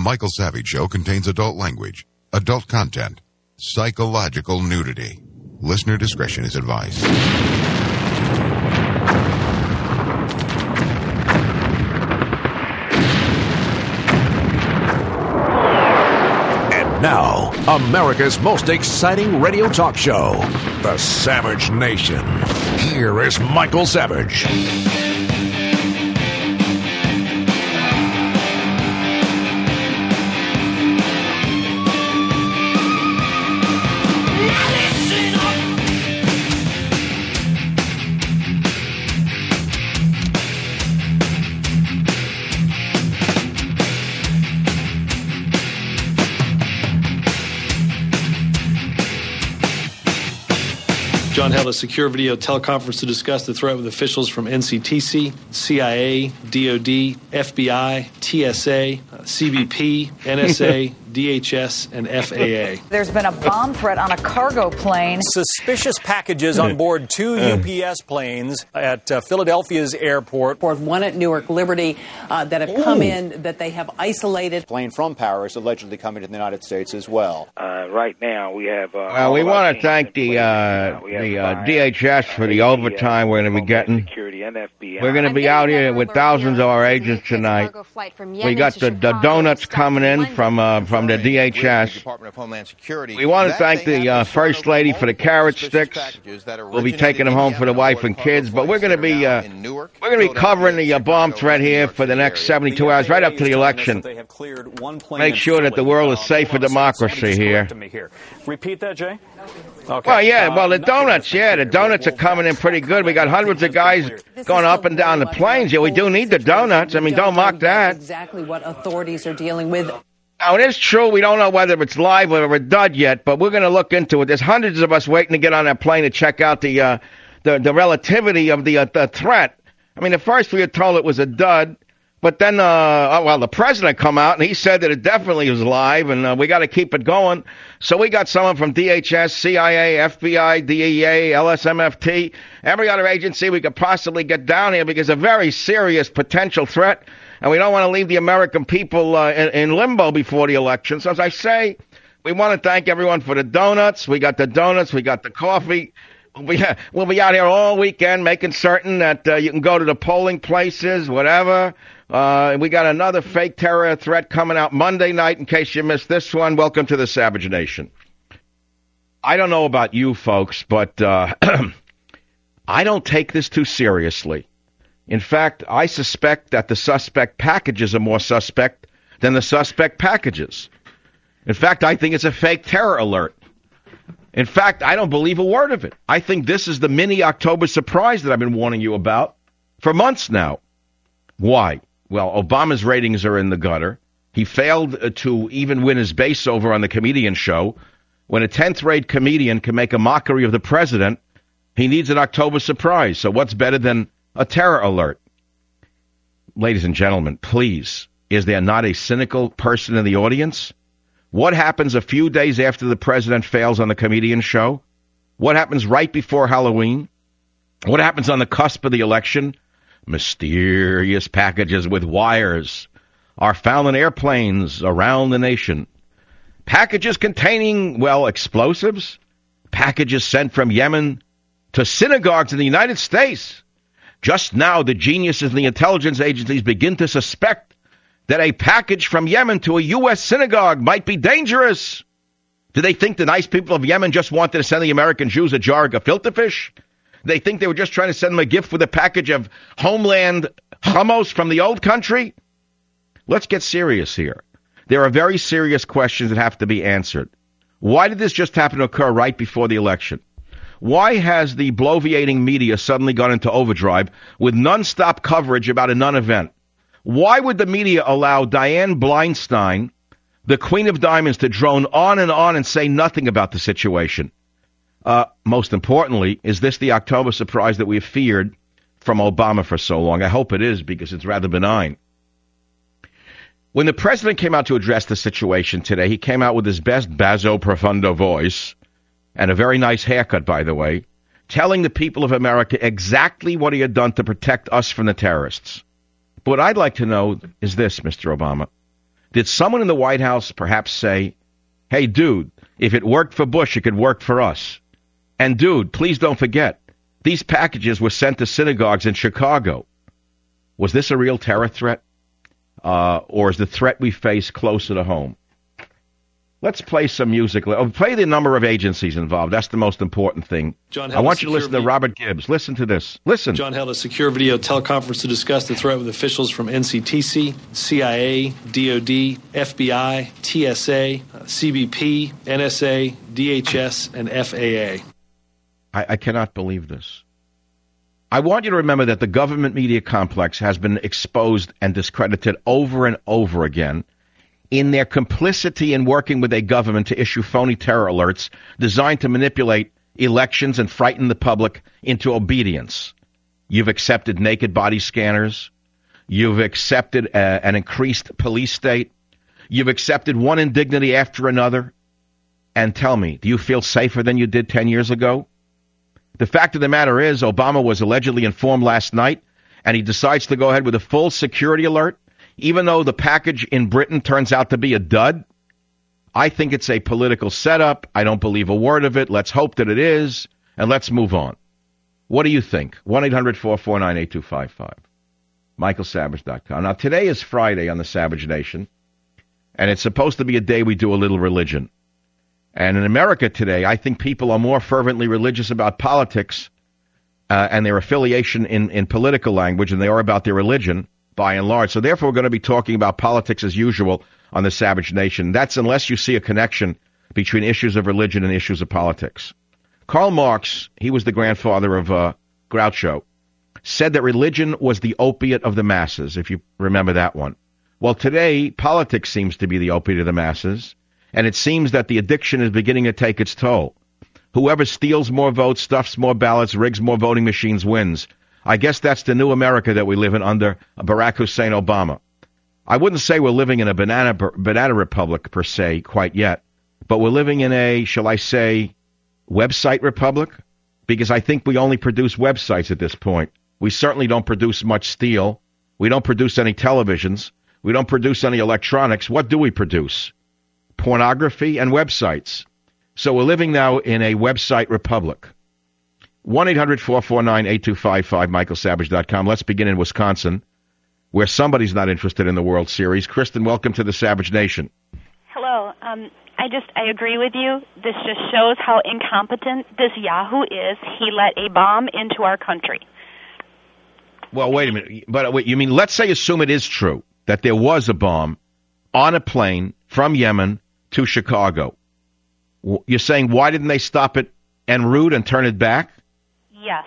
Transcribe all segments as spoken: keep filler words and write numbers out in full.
Michael Savage Show contains adult language, adult content, psychological nudity. Listener discretion is advised. And now, America's most exciting radio talk show, The Savage Nation. Here is Michael Savage. John held a secure video teleconference to discuss the threat with officials from N C T C, C I A, D O D, F B I, T S A, C B P, N S A, D H S, and F A A. There's been a bomb threat on a cargo plane. Suspicious packages on board two U P S planes at uh, Philadelphia's airport. One at Newark Liberty uh, that have come Ooh. in that they have isolated. Plane from Paris allegedly coming to the United States as well. Uh, right now we have... Uh, well, we want to thank the, uh, the uh, D H S for the overtime we're going to be getting. We're going to be out here with thousands of our agents tonight. We got the, the donuts coming in from uh, from the D H S. We want to thank the uh, First Lady for the carrot sticks. We'll be taking them home for the wife and kids. But we're going to be uh, we're going to be covering the uh, bomb threat here for the next seventy-two hours, right up to the election. Make sure that the world is safe for democracy here. Repeat that, Jay. Okay. Well, yeah, well, the donuts, yeah, the donuts are coming in pretty good. We got hundreds of guys going up and down the planes. Yeah, we do need the donuts. I mean, don't mock that. Exactly what authorities are dealing with. Now, it is true we don't know whether it's live or a dud yet, but we're going to look into it. There's hundreds of us waiting to get on that plane to check out the uh, the, the relativity of the, uh, the threat. I mean, at first we were told it was a dud, but then, uh, oh, well, the president come out and he said that it definitely was live, and uh, we got to keep it going. So we got someone from D H S, C I A, F B I, D E A, L S M F T, every other agency we could possibly get down here because a very serious potential threat. And we don't want to leave the American people uh, in, in limbo before the election. So as I say, we want to thank everyone for the donuts. We got the donuts. We got the coffee. We'll be, we'll be out here all weekend making certain that uh, you can go to the polling places, whatever. Uh, we got another fake terror threat coming out Monday night. In case you missed this one, welcome to the Savage Nation. I don't know about you folks, but uh, I don't take this too seriously. In fact, I suspect that the suspect packages are more suspect than the suspect packages. In fact, I think it's a fake terror alert. In fact, I don't believe a word of it. I think this is the mini October surprise that I've been warning you about for months now. Why? Well, Obama's ratings are in the gutter. He failed to even win his base over on the comedian show. When a tenth-rate comedian can make a mockery of the president, he needs an October surprise. So what's better than a terror alert? Ladies and gentlemen, please, is there not a cynical person in the audience? What happens a few days after the president fails on the comedian show? What happens right before Halloween? What happens on the cusp of the election? Mysterious packages with wires are found in airplanes around the nation. Packages containing, well, explosives. Packages sent from Yemen to synagogues in the United States. Just now, the geniuses in the intelligence agencies begin to suspect that a package from Yemen to a U S synagogue might be dangerous. Do they think the nice people of Yemen just wanted to send the American Jews a jar of gefilte fish? They think they were just trying to send them a gift with a package of homeland hummus from the old country? Let's get serious here. There are very serious questions that have to be answered. Why did this just happen to occur right before the election? Why has the bloviating media suddenly gone into overdrive with nonstop coverage about a non-event? Why would the media allow Dianne Blindstein, the Queen of Diamonds, to drone on and on and say nothing about the situation? Uh, most importantly, is this the October surprise that we've feared from Obama for so long? I hope it is, because it's rather benign. When the president came out to address the situation today, he came out with his best basso profundo voice, and a very nice haircut, by the way, telling the people of America exactly what he had done to protect us from the terrorists. But what I'd like to know is this, Mister Obama. Did someone in the White House perhaps say, hey, dude, if it worked for Bush, it could work for us? And, dude, please don't forget, these packages were sent to synagogues in Chicago. Was this a real terror threat? Uh, or is the threat we face closer to home? Let's play some music. Oh, play the number of agencies involved. That's the most important thing. John I want you to listen video. to Robert Gibbs. Listen to this. Listen. John held a secure video teleconference to discuss the threat with officials from N C T C, C I A, D O D, F B I, T S A, C B P, N S A, D H S, and F A A. I, I cannot believe this. I want you to remember that the government media complex has been exposed and discredited over and over again in their complicity in working with a government to issue phony terror alerts designed to manipulate elections and frighten the public into obedience. You've accepted naked body scanners. You've accepted uh, an increased police state. You've accepted one indignity after another. And tell me, do you feel safer than you did ten years ago? The fact of the matter is, Obama was allegedly informed last night, and he decides to go ahead with a full security alert, even though the package in Britain turns out to be a dud. I think it's a political setup. I don't believe a word of it. Let's hope that it is, and let's move on. What do you think? one eight hundred four four nine eight two five five. Michael Savage dot com. Now, today is Friday on the Savage Nation, and it's supposed to be a day we do a little religion. And in America today, I think people are more fervently religious about politics uh, and their affiliation in, in political language than they are about their religion, by and large. So therefore, we're going to be talking about politics as usual on the Savage Nation. That's unless you see a connection between issues of religion and issues of politics. Karl Marx, he was the grandfather of uh, Groucho, said that religion was the opiate of the masses, if you remember that one. Well, today, politics seems to be the opiate of the masses, and it seems that the addiction is beginning to take its toll. Whoever steals more votes, stuffs more ballots, rigs more voting machines wins. I guess that's the new America that we live in under Barack Hussein Obama. I wouldn't say we're living in a banana banana republic per se quite yet, but we're living in a, shall I say, website republic? Because I think we only produce websites at this point. We certainly don't produce much steel. We don't produce any televisions. We don't produce any electronics. What do we produce? Pornography and websites. So we're living now in a website republic. one eight hundred four four nine eight two five five, Michael Savage dot com. Let's begin in Wisconsin, where somebody's not interested in the World Series. Kristen, welcome to the Savage Nation. Hello. Um, I just, I agree with you. This just shows how incompetent this Yahoo is. He let a bomb into our country. Well, wait a minute. But wait, you mean, let's say, assume it is true that there was a bomb on a plane from Yemen to Chicago. You're saying, why didn't they stop it en route and turn it back? Yes,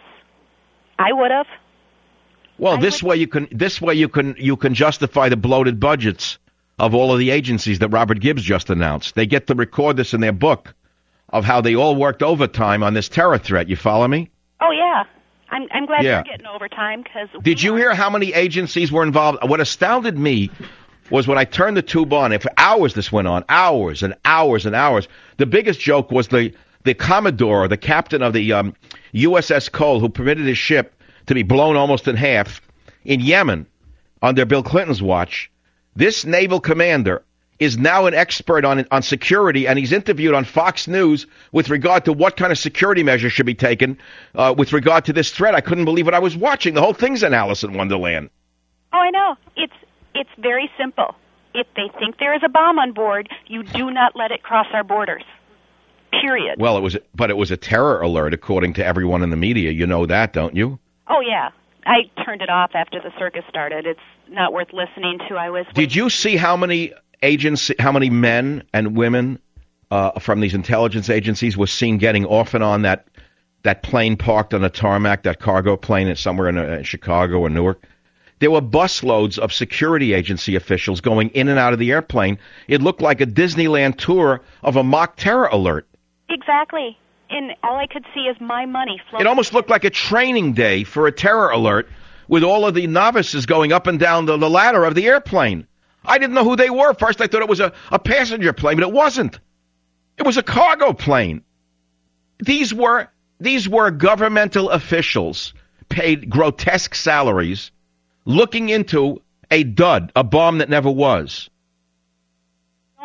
I would have. Well, I this would... way you can this way you can you can justify the bloated budgets of all of the agencies that Robert Gibbs just announced. They get to record this in their book of how they all worked overtime on this terror threat. You follow me? Oh yeah, I'm I'm glad yeah. you're getting overtime because. Did you hear how many agencies were involved? What astounded me was when I turned the tube on, and for hours this went on, hours and hours and hours. The biggest joke was the, the Commodore, the captain of the um, U S S Cole, who permitted his ship to be blown almost in half in Yemen under Bill Clinton's watch. This naval commander is now an expert on on security, and he's interviewed on Fox News with regard to what kind of security measures should be taken uh, with regard to this threat. I couldn't believe what I was watching. The whole thing's an Alice in Wonderland. Oh, I know. It's It's very simple. If they think there is a bomb on board, you do not let it cross our borders. Period. Well, it was, but it was a terror alert, according to everyone in the media. You know that, don't you? Oh yeah, I turned it off after the circus started. It's not worth listening to. I was. Did you see how many agents, how many men and women uh, from these intelligence agencies were seen getting off and on that that plane parked on a tarmac, that cargo plane somewhere in uh, Chicago or Newark? There were busloads of security agency officials going in and out of the airplane. It looked like a Disneyland tour of a mock terror alert. Exactly. And all I could see is my money floating. It almost looked like a training day for a terror alert with all of the novices going up and down the, the ladder of the airplane. I didn't know who they were. First, I thought it was a, a passenger plane, but it wasn't. It was a cargo plane. These were, these were governmental officials paid grotesque salaries looking into a dud, a bomb that never was.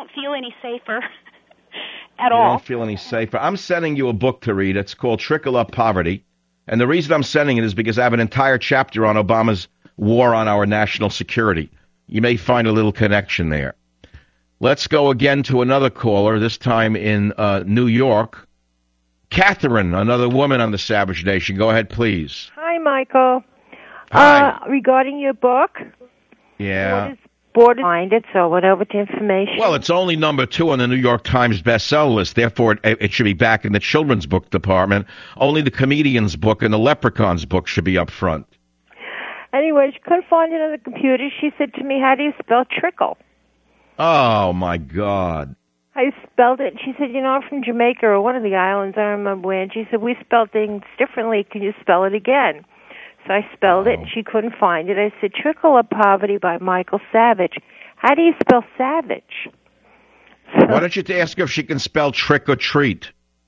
don't feel any safer at you all. You don't feel any safer. I'm sending you a book to read. It's called Trickle Up Poverty. And the reason I'm sending it is because I have an entire chapter on Obama's war on our national security. You may find a little connection there. Let's go again to another caller, this time in uh, New York. Catherine, another woman on the Savage Nation. Go ahead, please. Hi, Michael. Hi. Uh, regarding your book, Yeah. what is border behind it, so I went over to information. Well, it's only number two on the New York Times bestseller list. Therefore, it, it should be back in the children's book department. Only the comedian's book and the leprechaun's book should be up front. Anyway, she couldn't find it on the computer. She said to me, how do you spell trickle? Oh, my God. I spelled it. She said, you know, I'm from Jamaica or one of the islands. I don't remember where. And she said, we spell things differently. Can you spell it again? So I spelled oh. it, and she couldn't find it. I said, Trickle Up Poverty by Michael Savage. How do you spell Savage? So, why don't you ask her if she can spell trick or treat?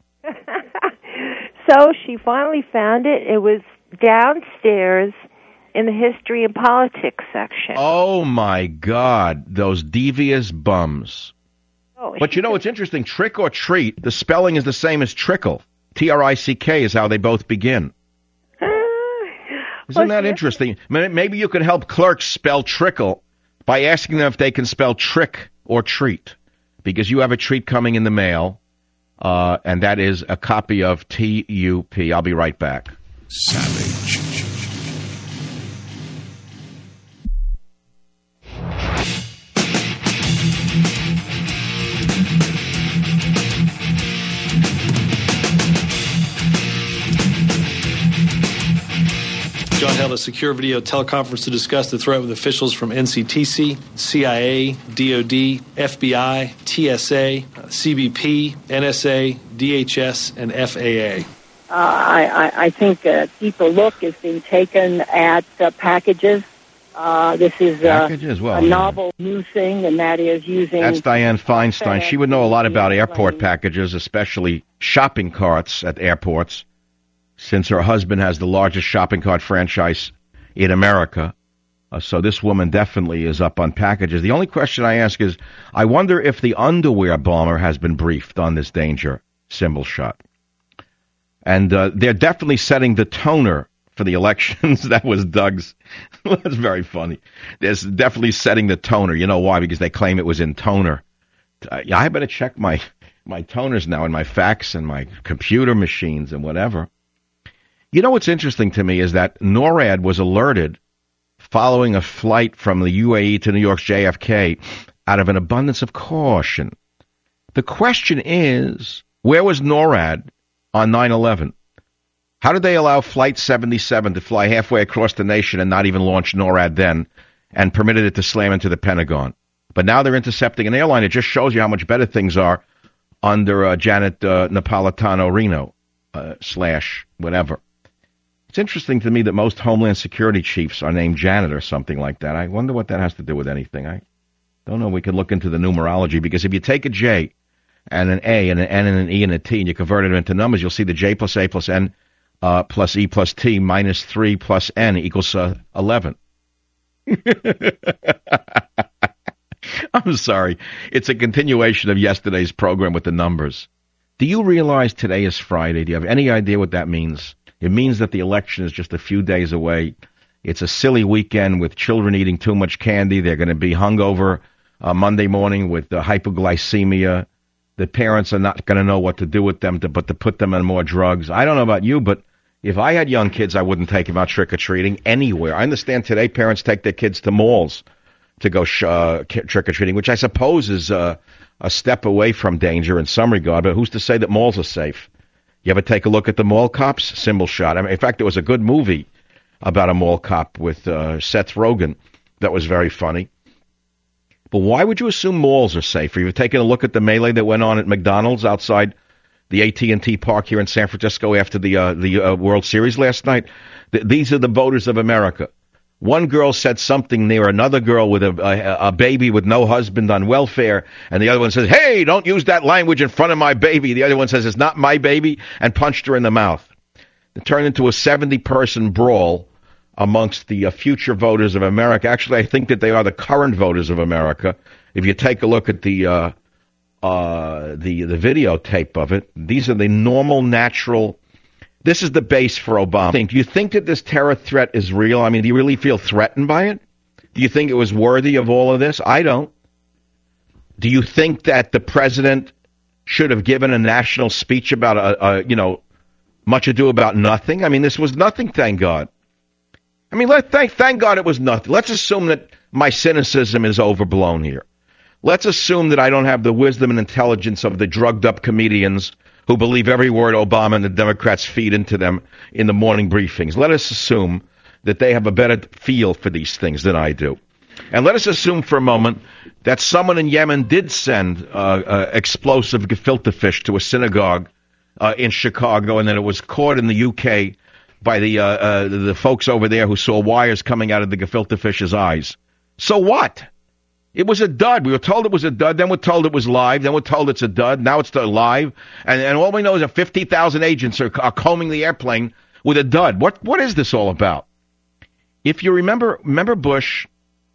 So she finally found it. It was downstairs in the history and politics section. Oh, my God. Those devious bums. Oh, but you know, it's interesting. Trick or treat, the spelling is the same as trickle. T R I C K is how they both begin. Isn't that interesting? Maybe you could help clerks spell trickle by asking them if they can spell trick or treat, because you have a treat coming in the mail, uh, and that is a copy of T U P. I'll be right back. Savage. John held a secure video teleconference to discuss the threat with officials from N C T C, C I A, D O D, F B I, T S A, C B P, N S A, D H S, and F A A. Uh, I, I think a deeper look is being taken at uh, packages. Uh, this is uh, packages, well, a novel new thing, and that is using... That's Dianne Feinstein. She would know a lot about airport packages, especially shopping carts at airports, since her husband has the largest shopping cart franchise in America. Uh, so this woman definitely is up on packages. The only question I ask is, I wonder if the underwear bomber has been briefed on this danger symbol shot. And uh, they're definitely setting the toner for the elections. That was Doug's. That's very funny. They're definitely setting the toner. You know why? Because they claim it was in toner. Uh, I better check my, my toners now in my fax and my computer machines and whatever. You know what's interesting to me is that NORAD was alerted following a flight from the U A E to New York's J F K out of an abundance of caution. The question is, where was NORAD on nine eleven? How did they allow Flight seventy-seven to fly halfway across the nation and not even launch NORAD then, and permitted it to slam into the Pentagon? But now they're intercepting an airline. It just shows you how much better things are under uh, Janet uh, Napolitano-Reno, uh, slash whatever. It's interesting to me that most Homeland Security chiefs are named Janet or something like that. I wonder what that has to do with anything. I don't know. We could look into the numerology, because if you take a J and an A and an N and an E and a T and you convert it into numbers, you'll see the J plus A plus N uh, plus E plus T minus three plus N equals uh, eleven. I'm sorry. It's a continuation of yesterday's program with the numbers. Do you realize today is Friday? Do you have any idea what that means? It means that the election is just a few days away. It's a silly weekend with children eating too much candy. They're going to be hungover uh, Monday morning with uh, hypoglycemia. The parents are not going to know what to do with them to, but to put them on more drugs. I don't know about you, but if I had young kids, I wouldn't take them out trick-or-treating anywhere. I understand today parents take their kids to malls to go sh- uh, trick-or-treating, which I suppose is uh, a step away from danger in some regard, but who's to say that malls are safe? You ever take a look at the Mall Cops symbol shot? I mean, in fact, there was a good movie about a mall cop with uh, Seth Rogen that was very funny. But why would you assume malls are safer? You've taken a look at the melee that went on at McDonald's outside the A T and T Park here in San Francisco after the uh, the uh, World Series last night? Th- these are the voters of America. One girl said something near another girl with a, a, a baby with no husband on welfare, and the other one says, hey, don't use that language in front of my baby. The other one says, it's not my baby, and punched her in the mouth. It turned into a seventy-person brawl amongst the uh, future voters of America. Actually, I think that they are the current voters of America. If you take a look at the uh, uh, the the videotape of it. These are the normal, natural. This is the base for Obama. Do you think that this terror threat is real? I mean, do you really feel threatened by it? Do you think it was worthy of all of this? I don't. Do you think that the president should have given a national speech about a, a you know, much ado about nothing? I mean, this was nothing, thank God. I mean, let thank thank God it was nothing. Let's assume that my cynicism is overblown here. Let's assume that I don't have the wisdom and intelligence of the drugged-up comedians who believe every word Obama and the Democrats feed into them in the morning briefings. Let us assume that they have a better feel for these things than I do. And let us assume for a moment that someone in Yemen did send uh, uh, explosive gefilte fish to a synagogue uh, in Chicago, and that it was caught in the U K by the uh, uh, the folks over there who saw wires coming out of the gefilte fish's eyes. So what? It was a dud. We were told it was a dud. Then we're told it was live. Then we're told it's a dud. Now it's live. And, and all we know is that fifty thousand agents are, are combing the airplane with a dud. What What is this all about? If you remember, remember Bush,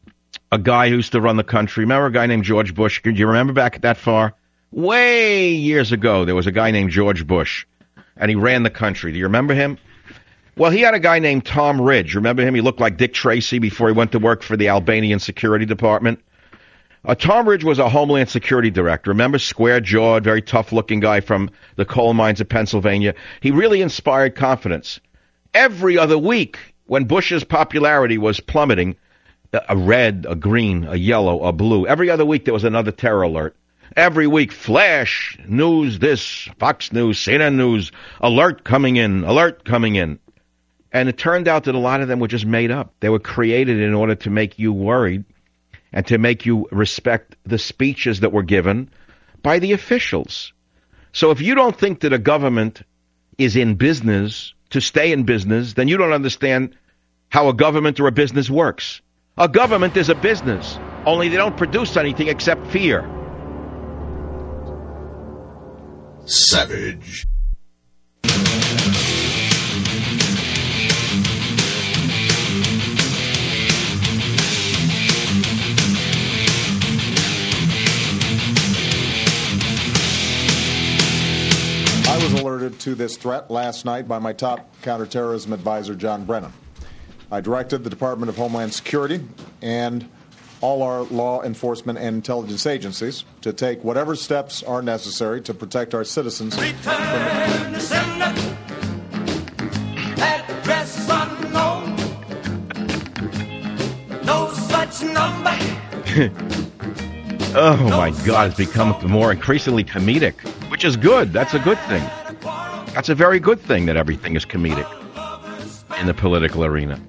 a guy who used to run the country. Remember a guy named George Bush? Do you remember back that far? Way years ago, there was a guy named George Bush, and he ran the country. Do you remember him? Well, he had a guy named Tom Ridge. Remember him? He looked like Dick Tracy before he went to work for the Albanian Security Department. Uh, Tom Ridge was a Homeland Security director. Remember, square-jawed, very tough-looking guy from the coal mines of Pennsylvania. He really inspired confidence. Every other week, when Bush's popularity was plummeting, a red, a green, a yellow, a blue, every other week there was another terror alert. Every week, flash, news, this, Fox News, C N N News, alert coming in, alert coming in. And it turned out that a lot of them were just made up. They were created in order to make you worried and to make you respect the speeches that were given by the officials. So if you don't think that a government is in business to stay in business, then you don't understand how a government or a business works. A government is a business, only they don't produce anything except fear. Savage. I was alerted to this threat last night by my top counterterrorism advisor, John Brennan. I directed the Department of Homeland Security and all our law enforcement and intelligence agencies to take whatever steps are necessary to protect our citizens. Return to sender. Address unknown. No such number. Oh, my God, it's become more increasingly comedic, which is good. That's a good thing. That's a very good thing that everything is comedic in the political arena.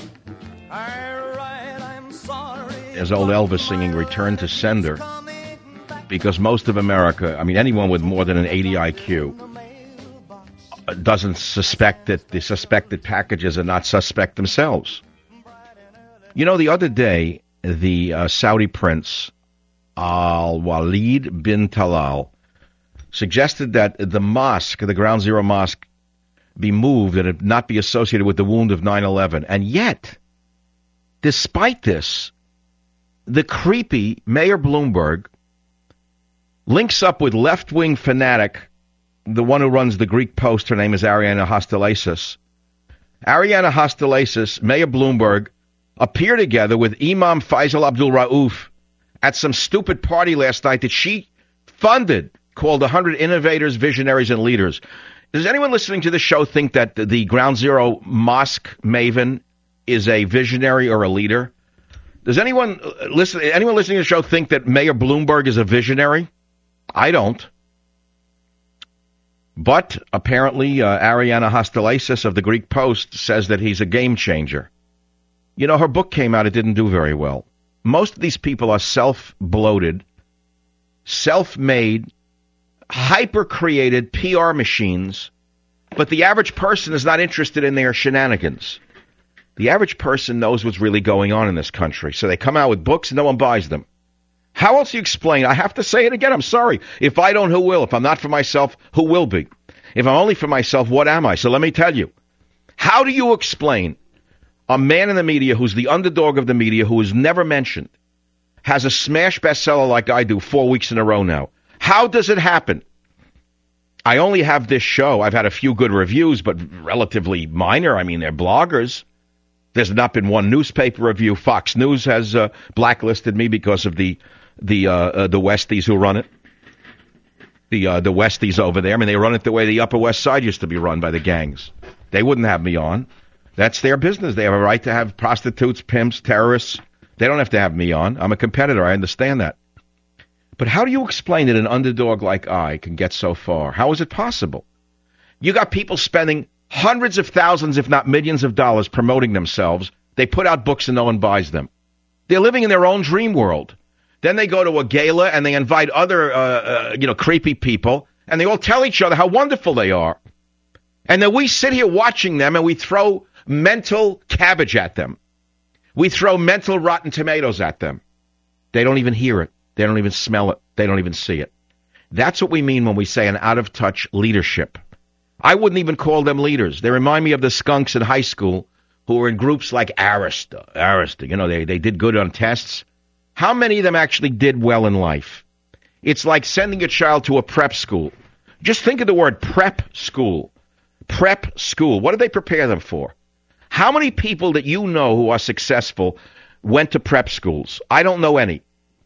There's old Elvis singing Return to Sender, because most of America, I mean, anyone with more than an eighty I Q doesn't suspect that the suspected packages are not suspect themselves. You know, the other day, the uh, Saudi prince, Al-Walid bin Talal, suggested that the mosque, the Ground Zero mosque, be moved and it not be associated with the wound of nine eleven. And yet, despite this, the creepy Mayor Bloomberg links up with left-wing fanatic, the one who runs the Greek Post. Her name is Arianna Hostalasis. Arianna Hostalasis, Mayor Bloomberg, appear together with Imam Faisal Abdul Rauf at some stupid party last night that she funded, called one hundred Innovators, Visionaries, and Leaders. Does anyone listening to the show think that the, the Ground Zero mosque maven is a visionary or a leader? Does anyone listen? Anyone listening to the show think that Mayor Bloomberg is a visionary? I don't. But apparently, uh, Arianna Hostalasis of the Greek Post says that he's a game changer. You know, her book came out; it didn't do very well. Most of these people are self-bloated, self-made, hyper-created P R machines, but the average person is not interested in their shenanigans. The average person knows what's really going on in this country, so they come out with books and no one buys them. How else do you explain? I have to say it again. I'm sorry. If I don't, who will? If I'm not for myself, who will be? If I'm only for myself, what am I? So let me tell you. How do you explain a man in the media who's the underdog of the media, who is never mentioned, has a smash bestseller like I do four weeks in a row now? How does it happen? I only have this show. I've had a few good reviews, but relatively minor. I mean, they're bloggers. There's not been one newspaper review. Fox News has uh, blacklisted me because of the the uh, uh, the Westies who run it. The uh, the Westies over there. I mean, they run it the way the Upper West Side used to be run by the gangs. They wouldn't have me on. That's their business. They have a right to have prostitutes, pimps, terrorists. They don't have to have me on. I'm a competitor. I understand that. But how do you explain that an underdog like I can get so far? How is it possible? You got people spending hundreds of thousands, if not millions of dollars promoting themselves. They put out books and no one buys them. They're living in their own dream world. Then they go to a gala and they invite other, uh, uh, you know, creepy people, and they all tell each other how wonderful they are. And then we sit here watching them and we throw mental cabbage at them. We throw mental rotten tomatoes at them. They don't even hear it. They don't even smell it. They don't even see it. That's what we mean when we say an out-of-touch leadership. I wouldn't even call them leaders. They remind me of the skunks in high school who were in groups like Arista. Arista, you know, they, they did good on tests. How many of them actually did well in life? It's like sending a child to a prep school. Just think of the word prep school. Prep school. What do they prepare them for? How many people that you know who are successful went to prep schools? I don't know any.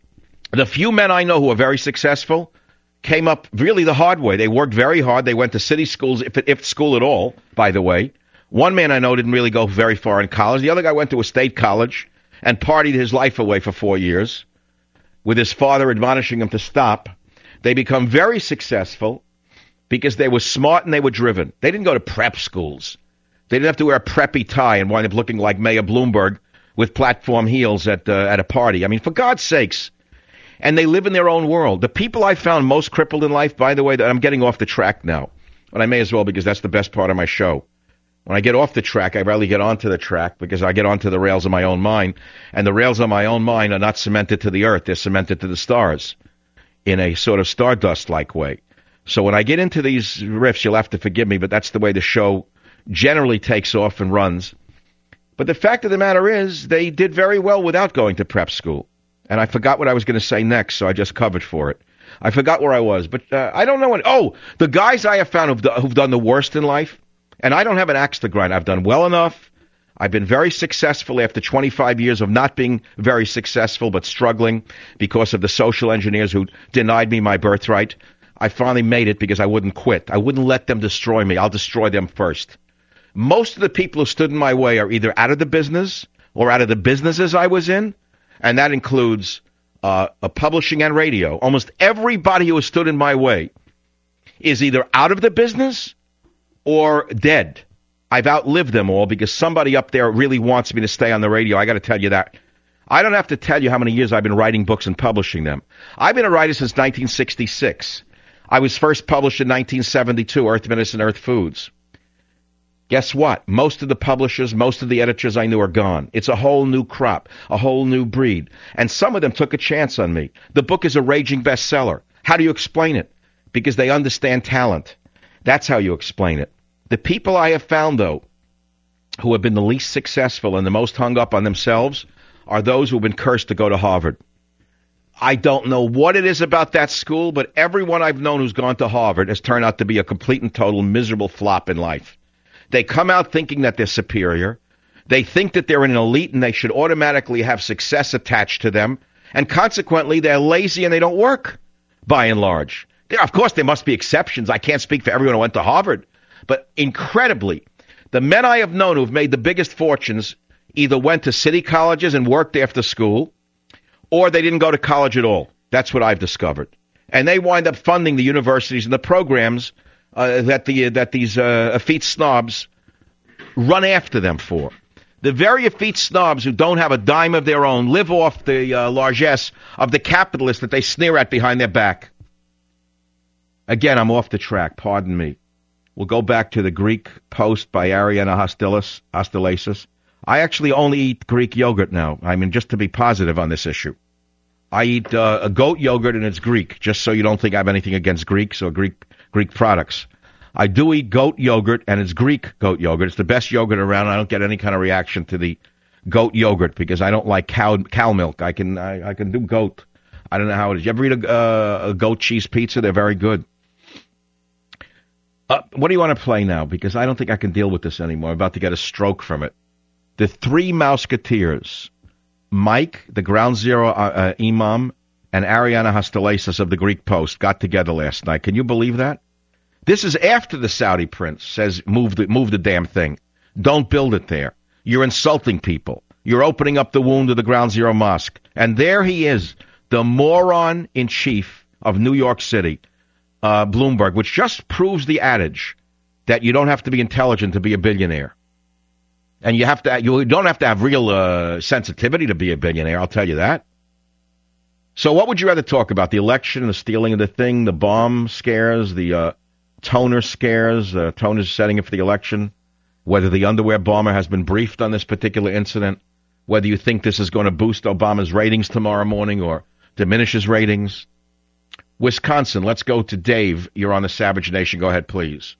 The few men I know who are very successful came up really the hard way. They worked very hard. They went to city schools, if, if school at all, by the way. One man I know didn't really go very far in college. The other guy went to a state college and partied his life away for four years with his father admonishing him to stop. They become very successful because they were smart and they were driven. They didn't go to prep schools. They didn't have to wear a preppy tie and wind up looking like Mayor Bloomberg with platform heels at uh, at a party. I mean, for God's sakes. And they live in their own world. The people I found most crippled in life, by the way, that I'm getting off the track now, and I may as well because that's the best part of my show. When I get off the track, I rarely get onto the track because I get onto the rails of my own mind, and the rails of my own mind are not cemented to the earth. They're cemented to the stars in a sort of stardust-like way. So when I get into these riffs, you'll have to forgive me, but that's the way the show generally takes off and runs. But the fact of the matter is they did very well without going to prep school. And I forgot what I was going to say next, so I just covered for it. I forgot where I was, but uh, I don't know. What, oh, the guys I have found who've, do, who've done the worst in life, and I don't have an axe to grind. I've done well enough. I've been very successful after twenty-five years of not being very successful but struggling because of the social engineers who denied me my birthright. I finally made it because I wouldn't quit. I wouldn't let them destroy me. I'll destroy them first. Most of the people who stood in my way are either out of the business or out of the businesses I was in. And that includes uh, a publishing and radio. Almost everybody who has stood in my way is either out of the business or dead. I've outlived them all because somebody up there really wants me to stay on the radio. I got to tell you that. I don't have to tell you how many years I've been writing books and publishing them. I've been a writer since nineteen sixty-six. I was first published in nineteen seventy-two, Earth Medicine, Earth Foods. Guess what? Most of the publishers, most of the editors I knew are gone. It's a whole new crop, a whole new breed. And some of them took a chance on me. The book is a raging bestseller. How do you explain it? Because they understand talent. That's how you explain it. The people I have found, though, who have been the least successful and the most hung up on themselves are those who have been cursed to go to Harvard. I don't know what it is about that school, but everyone I've known who's gone to Harvard has turned out to be a complete and total miserable flop in life. They come out thinking that they're superior. They think that they're an elite and they should automatically have success attached to them. And consequently, they're lazy and they don't work, by and large. There, of course, there must be exceptions. I can't speak for everyone who went to Harvard. But incredibly, the men I have known who've made the biggest fortunes either went to city colleges and worked after school, or they didn't go to college at all. That's what I've discovered. And they wind up funding the universities and the programs Uh, that the that these uh, effete snobs run after them for. The very effete snobs who don't have a dime of their own live off the uh, largesse of the capitalists that they sneer at behind their back. Again, I'm off the track. Pardon me. We'll go back to the Greek post by Ariana Hostilis, Hostilasis. I actually only eat Greek yogurt now. I mean, just to be positive on this issue. I eat uh, a goat yogurt and it's Greek, just so you don't think I have anything against Greeks or Greek Greek products. I do eat goat yogurt, and it's Greek goat yogurt. It's the best yogurt around. I don't get any kind of reaction to the goat yogurt because I don't like cow cow milk. I can I, I can do goat. I don't know how it is. You ever eat a, uh, a goat cheese pizza? They're very good. Uh, what do you want to play now? Because I don't think I can deal with this anymore. I'm about to get a stroke from it. The Three Musketeers, Mike, the Ground Zero uh, uh, Imam, and Ariana Hostelesis of the Greek Post got together last night. Can you believe that? This is after the Saudi prince says, move the, move the damn thing. Don't build it there. You're insulting people. You're opening up the wound of the Ground Zero Mosque. And there he is, the moron-in-chief of New York City, uh, Bloomberg, which just proves the adage that you don't have to be intelligent to be a billionaire. And you have to, you don't have to have real uh, sensitivity to be a billionaire, I'll tell you that. So what would you rather talk about? The election, the stealing of the thing, the bomb scares, the uh, toner scares, uh, toner's setting it for the election, whether the underwear bomber has been briefed on this particular incident, whether you think this is going to boost Obama's ratings tomorrow morning or diminish his ratings. Wisconsin, let's go to Dave. You're on the Savage Nation. Go ahead, please.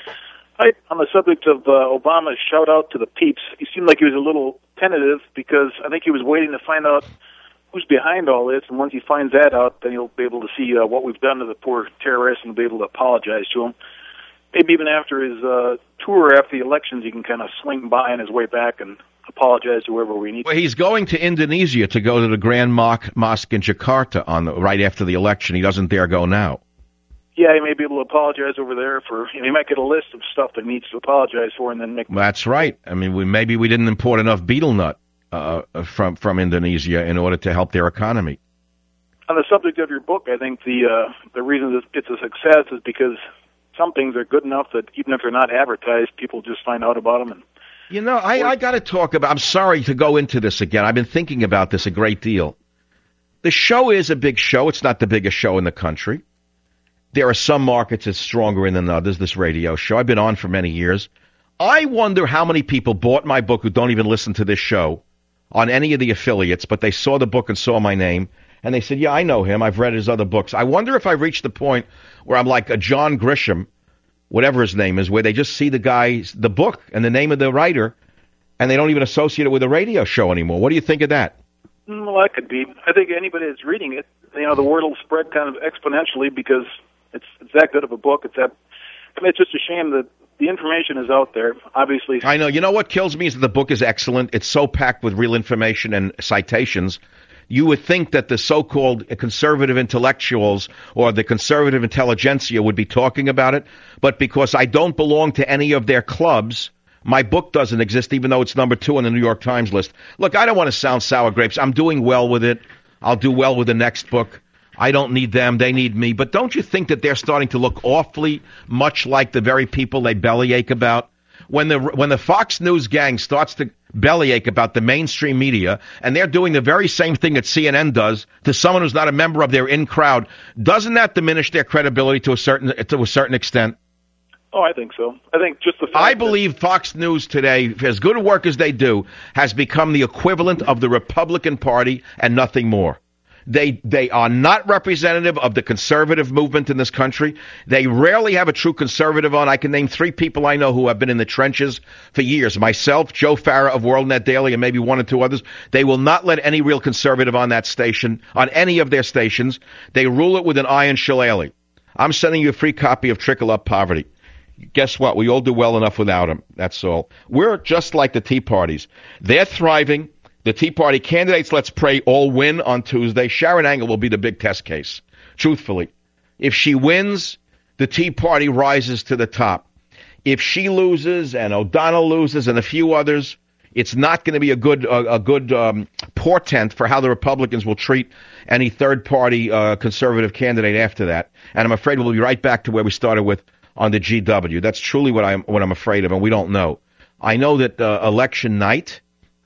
Hi. On the subject of uh, Obama's shout-out to the peeps, he seemed like he was a little tentative because I think he was waiting to find out who's behind all this, and once he finds that out, then he'll be able to see uh, what we've done to the poor terrorists and be able to apologize to them. Maybe even after his uh, tour after the elections, he can kind of swing by on his way back and apologize to whoever we need. Well, he's going to Indonesia to go to the Grand Mosque in Jakarta on the, right after the election. He doesn't dare go now. Yeah, he may be able to apologize over there for. You know, he might get a list of stuff that he needs to apologize for, and then make. That's right. I mean, we, maybe we didn't import enough betel nut uh, from from Indonesia in order to help their economy. On the subject of your book, I think the uh, the reason it's a success is because some things are good enough that even if they're not advertised, people just find out about them. And you know, I, I got to talk about. I'm sorry to go into this again. I've been thinking about this a great deal. The show is a big show. It's not the biggest show in the country. There are some markets that's stronger in than others, this radio show. I've been on for many years. I wonder how many people bought my book who don't even listen to this show on any of the affiliates, but they saw the book and saw my name, and they said, yeah, I know him. I've read his other books. I wonder if I've reached the point where I'm like a John Grisham, whatever his name is, where they just see the guy, the book, and the name of the writer, and they don't even associate it with a radio show anymore. What do you think of that? Well, that could be. I think anybody that's reading it, you know, the word will spread kind of exponentially because It's it's that good of a book. It's that. I mean, it's just a shame that the information is out there. Obviously, I know. You know what kills me is that the book is excellent. It's so packed with real information and citations. You would think that the so-called conservative intellectuals or the conservative intelligentsia would be talking about it, but because I don't belong to any of their clubs, my book doesn't exist, even though it's number two on the New York Times list. Look, I don't want to sound sour grapes. I'm doing well with it. I'll do well with the next book. I don't need them. They need me. But don't you think that they're starting to look awfully much like the very people they bellyache about? When the when the Fox News gang starts to bellyache about the mainstream media, and they're doing the very same thing that C N N does to someone who's not a member of their in crowd, doesn't that diminish their credibility to a certain to a certain extent? Oh, I think so. I think just the fact I believe that Fox News today, as good a work as they do, has become the equivalent of the Republican Party and nothing more. They they are not representative of the conservative movement in this country. They rarely have a true conservative on. I can name three people I know who have been in the trenches for years. Myself, Joe Farah of WorldNet Daily, and maybe one or two others. They will not let any real conservative on that station, on any of their stations. They rule it with an iron shillelagh. I'm sending you a free copy of Trickle Up Poverty. Guess what? We all do well enough without them. That's all. We're just like the Tea Parties. They're thriving. The Tea Party candidates, let's pray, all win on Tuesday. Sharon Angle will be the big test case, truthfully. If she wins, the Tea Party rises to the top. If she loses and O'Donnell loses and a few others, it's not going to be a good a, a good um, portent for how the Republicans will treat any third-party uh, conservative candidate after that. And I'm afraid we'll be right back to where we started with on the G W. That's truly what I'm, what I'm afraid of, and we don't know. I know that uh, election night,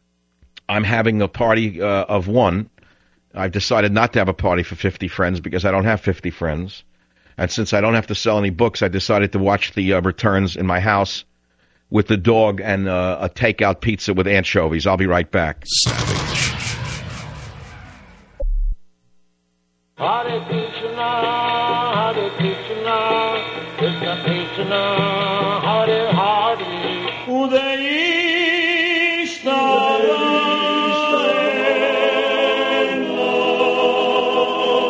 I'm having a party uh, of one. I've decided not to have a party for fifty friends because I don't have fifty friends. And since I don't have to sell any books, I decided to watch the uh, returns in my house with the dog and uh, a takeout pizza with anchovies. I'll be right back. Savage. Hare Krishna, Hare Krishna, Krishna Krishna, Hare Hare, Uday Ishna.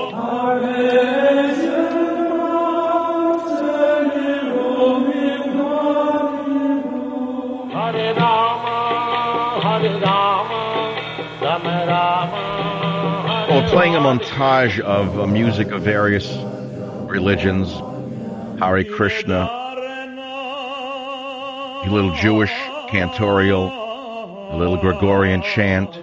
playing a montage of uh, music of various religions, Hare Krishna, a little Jewish cantorial, a little Gregorian chant,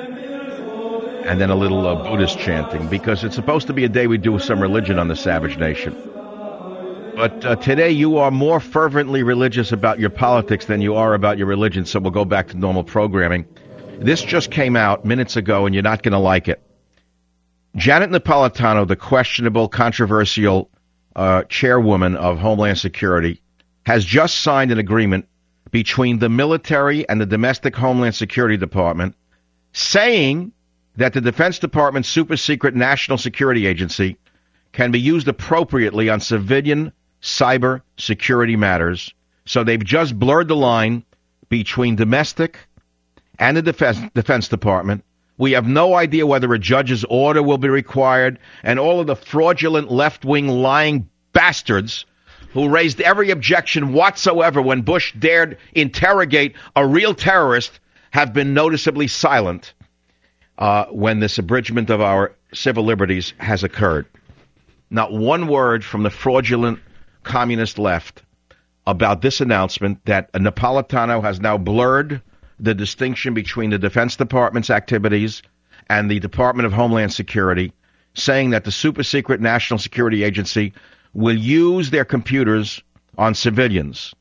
and then a little uh, Buddhist chanting, because it's supposed to be a day we do some religion on the Savage Nation. But uh, today you are more fervently religious about your politics than you are about your religion, so we'll go back to normal programming. This just came out minutes ago, and you're not going to like it. Janet Napolitano, the questionable, controversial uh, chairwoman of Homeland Security, has just signed an agreement between the military and the Domestic Homeland Security Department saying that the Defense Department's super-secret National Security Agency can be used appropriately on civilian cyber security matters. So they've just blurred the line between domestic and the Defense, Defense Department. We have no idea whether a judge's order will be required, and all of the fraudulent left-wing lying bastards who raised every objection whatsoever when Bush dared interrogate a real terrorist have been noticeably silent uh, when this abridgment of our civil liberties has occurred. Not one word from the fraudulent communist left about this announcement that Napolitano has now blurred the distinction between the Defense Department's activities and the Department of Homeland Security, saying that the super-secret National Security Agency will use their computers on civilians.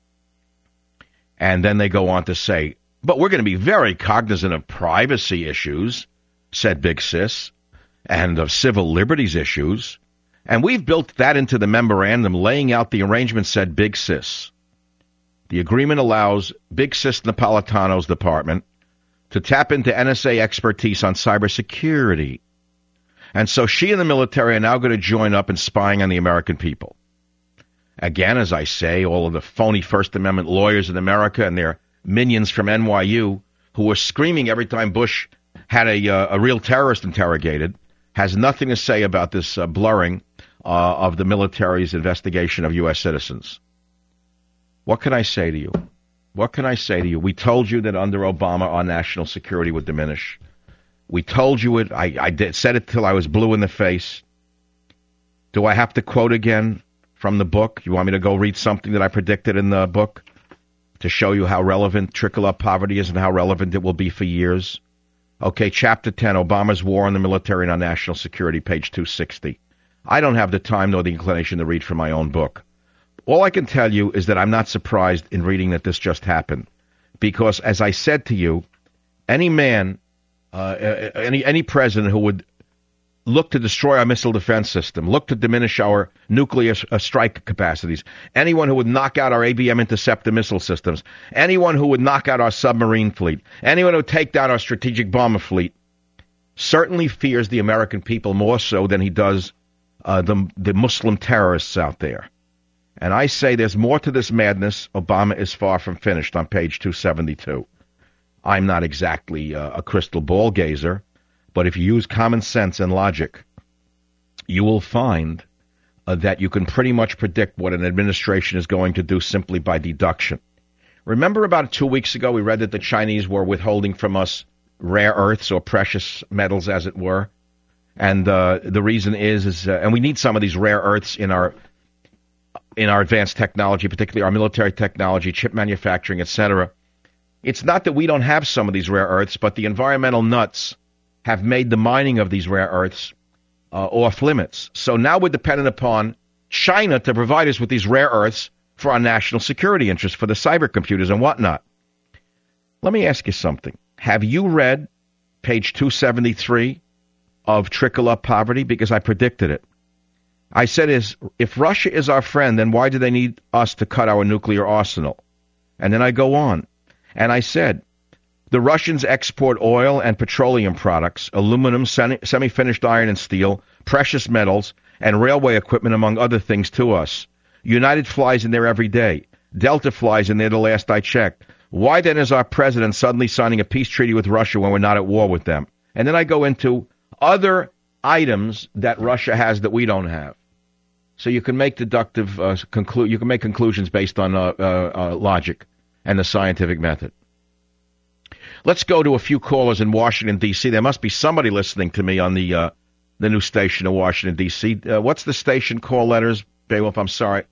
And then they go on to say, but we're going to be very cognizant of privacy issues, said Big Sis, and of civil liberties issues. And we've built that into the memorandum laying out the arrangement, said Big Sis. The agreement allows Big Sis Napolitano's department to tap into N S A expertise on cybersecurity. And so she and the military are now going to join up in spying on the American people. Again, as I say, all of the phony First Amendment lawyers in America and their minions from N Y U who were screaming every time Bush had a, uh, a real terrorist interrogated has nothing to say about this uh, blurring uh, of the military's investigation of U S citizens. What can I say to you? What can I say to you? We told you that under Obama our national security would diminish. We told you it. I, I did, said it till I was blue in the face. Do I have to quote again from the book? You want me to go read something that I predicted in the book to show you how relevant trickle-up poverty is and how relevant it will be for years? Okay, Chapter ten, Obama's War on the Military and on National Security, page two sixty. I don't have the time nor the inclination to read from my own book. All I can tell you is that I'm not surprised in reading that this just happened. Because, as I said to you, any man, uh, any any president who would look to destroy our missile defense system, look to diminish our nuclear uh, strike capacities, anyone who would knock out our A B M interceptor missile systems, anyone who would knock out our submarine fleet, anyone who would take down our strategic bomber fleet, certainly fears the American people more so than he does uh, the, the Muslim terrorists out there. And I say there's more to this madness. Obama is far from finished on page two seventy-two. I'm not exactly uh, a crystal ball gazer, but if you use common sense and logic, you will find uh, that you can pretty much predict what an administration is going to do simply by deduction. Remember about two weeks ago we read that the Chinese were withholding from us rare earths or precious metals, as it were? And uh, the reason is, is uh, and we need some of these rare earths in our in our advanced technology, particularly our military technology, chip manufacturing, et cetera. It's not that we don't have some of these rare earths, but the environmental nuts have made the mining of these rare earths uh, off limits. So now we're dependent upon China to provide us with these rare earths for our national security interests, for the cybercomputers and whatnot. Let me ask you something. Have you read page two seventy-three of Trickle Up Poverty? Because I predicted it. I said, is if Russia is our friend, then why do they need us to cut our nuclear arsenal? And then I go on. And I said, the Russians export oil and petroleum products, aluminum, semi-finished iron and steel, precious metals, and railway equipment, among other things, to us. United flies in there every day. Delta flies in there the last I checked. Why then is our president suddenly signing a peace treaty with Russia when we're not at war with them? And then I go into other items that Russia has that we don't have. So you can make deductive uh, conclu- you can make conclusions based on uh, uh, uh, logic and the scientific method. Let's go to a few callers in Washington, D C There must be somebody listening to me on the uh, the new station in Washington, D C Uh, what's the station call letters? Beowulf, I'm sorry.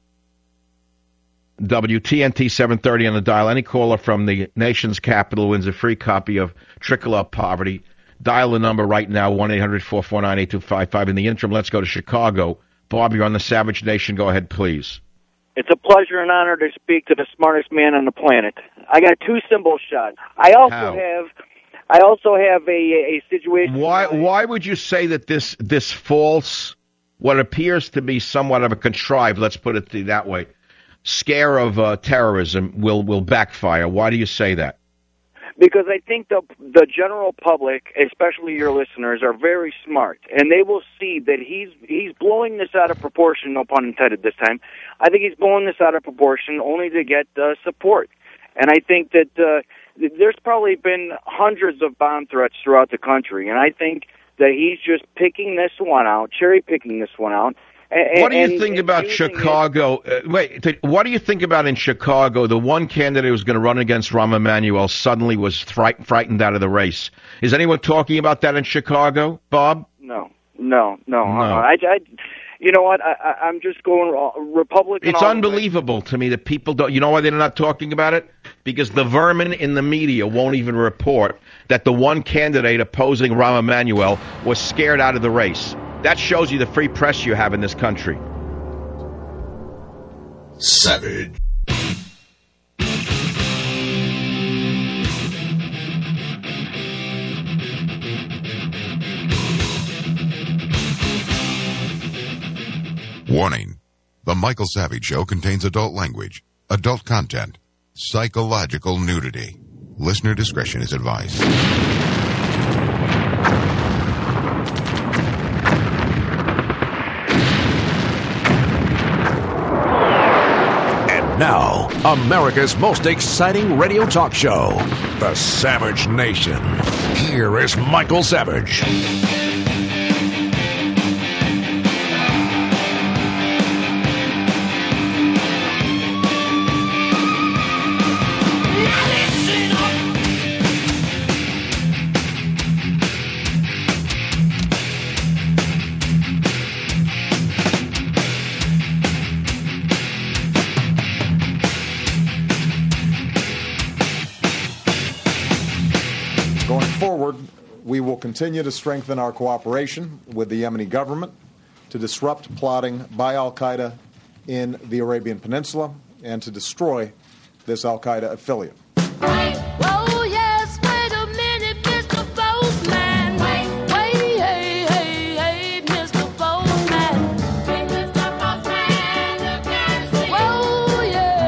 W T N T seven thirty on the dial. Any caller from the nation's capital wins a free copy of Trickle Up Poverty. Dial the number right now, one eight hundred four four nine eight two five five. In the interim, let's go to Chicago. Bob, you're on the Savage Nation. Go ahead, please. It's a pleasure and honor to speak to the smartest man on the planet. I got two symbol shots. I also How? have, I also have a a situation. Why why would you say that this this false, what appears to be somewhat of a contrived, let's put it that way, scare of uh, terrorism will will backfire? Why do you say that? Because I think the the general public, especially your listeners, are very smart, and they will see that he's he's blowing this out of proportion. No pun intended this time. I think he's blowing this out of proportion only to get uh, support, and I think that uh, there's probably been hundreds of bomb threats throughout the country, and I think that he's just picking this one out, cherry picking this one out. And, what do you and, think and about Chicago? Uh, wait, th- what do you think about in Chicago? The one candidate who was going to run against Rahm Emanuel suddenly was fright- frightened out of the race. Is anyone talking about that in Chicago, Bob? No, no, no. No. Uh, I, I, you know what? I, I, I'm just going uh, Republican. It's all the way. unbelievable to me that people don't. You know why they're not talking about it? Because the vermin in the media won't even report that the one candidate opposing Rahm Emanuel was scared out of the race. That shows you the free press you have in this country. Savage. Warning. The Michael Savage Show contains adult language, adult content, psychological nudity. Listener discretion is advised. Now, America's most exciting radio talk show, The Savage Nation. Here is Michael Savage. We will continue to strengthen our cooperation with the Yemeni government to disrupt plotting by al-Qaeda in the Arabian Peninsula and to destroy this al-Qaeda affiliate. Whoa, yes, wait a minute, Mister Postman. Wait, wait, hey, hey, hey, Mister Postman. Hey, Mister Postman, look and see. Whoa,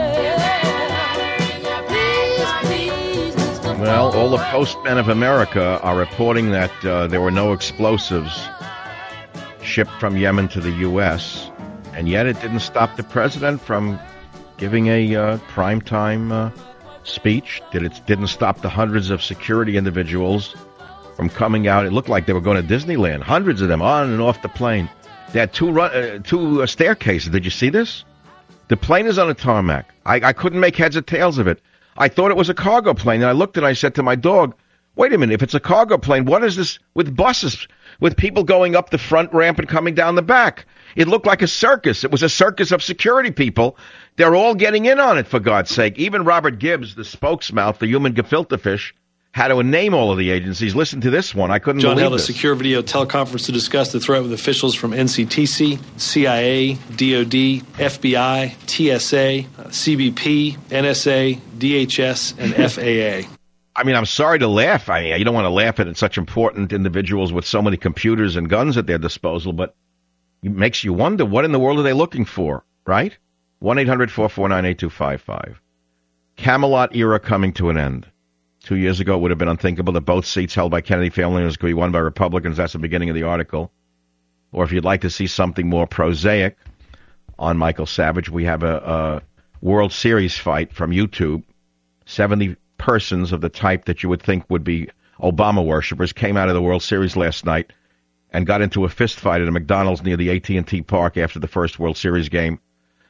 yeah. Please, please, Mister Well, all the postmen of America are reporting that uh, there were no explosives shipped from Yemen to the U S, and yet it didn't stop the president from giving a uh, primetime uh, speech. Did it didn't stop the hundreds of security individuals from coming out. It looked like they were going to Disneyland. Hundreds of them on and off the plane. They had two run, uh, two uh, staircases. Did you see this? The plane is on a tarmac. I, I couldn't make heads or tails of it. I thought it was a cargo plane, and I looked and I said to my dog, wait a minute, if it's a cargo plane, what is this with buses, with people going up the front ramp and coming down the back? It looked like a circus. It was a circus of security people. They're all getting in on it, for God's sake. Even Robert Gibbs, the spokesmouth, the human gefilte fish, had to name all of the agencies. Listen to this one. I couldn't John believe held a this. secure video teleconference to discuss the threat with officials from N C T C, C I A, D O D, F B I, T S A, C B P, N S A, D H S, and F A A. I mean, I'm sorry to laugh. I mean, you don't want to laugh at such important individuals with so many computers and guns at their disposal, but it makes you wonder, what in the world are they looking for, right? one eight hundred four four nine eight two five five. Camelot era coming to an end. Two years ago, it would have been unthinkable that both seats held by Kennedy family members could be won by Republicans. That's the beginning of the article. Or if you'd like to see something more prosaic on Michael Savage, we have a, a World Series fight from YouTube. seventy persons of the type that you would think would be Obama worshippers came out of the World Series last night and got into a fist fight at a McDonald's near the A T and T Park after the first World Series game.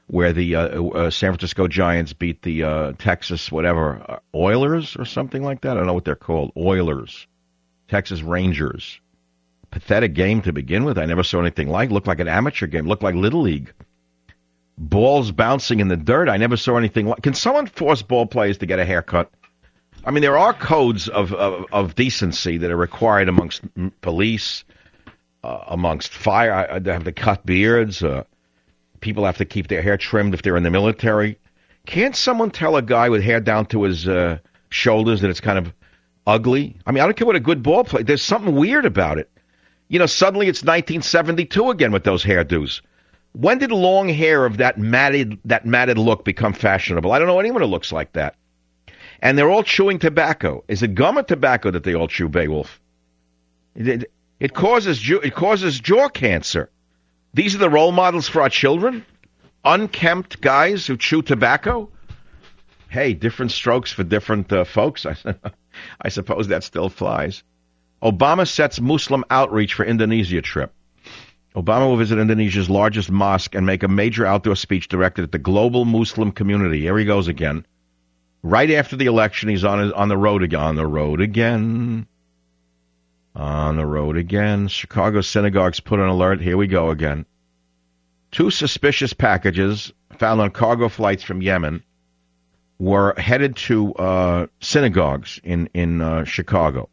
where the uh, uh, San Francisco Giants beat the uh, Texas whatever uh, Oilers or something like that. I don't know what they're called. Oilers, Texas Rangers. Pathetic game to begin with. I never saw anything like. Looked like an amateur game. Looked like Little League. Balls bouncing in the dirt. I never saw anything like. Can someone force ball players to get a haircut? I mean, there are codes of of, of decency that are required amongst police, uh, amongst fire. They have to cut beards. Uh, people have to keep their hair trimmed if they're in the military. Can't someone tell a guy with hair down to his uh, shoulders that it's kind of ugly? I mean, I don't care what a good ball player. There's something weird about it. You know, suddenly it's nineteen seventy-two again with those hairdos. When did long hair of that matted that matted look become fashionable? I don't know anyone who looks like that. And they're all chewing tobacco. Is it gum or tobacco that they all chew, Beowulf? It, it causes it causes jaw cancer. These are the role models for our children? Unkempt guys who chew tobacco? Hey, different strokes for different uh, folks. I, I suppose that still flies. Obama sets Muslim outreach for Indonesia trip. Obama will visit Indonesia's largest mosque and make a major outdoor speech directed at the global Muslim community. Here he goes again. Right after the election, he's on his, on the road again. On the road again. On the road again. Chicago synagogues put on alert. Here we go again. Two suspicious packages found on cargo flights from Yemen were headed to uh, synagogues in, in uh, Chicago.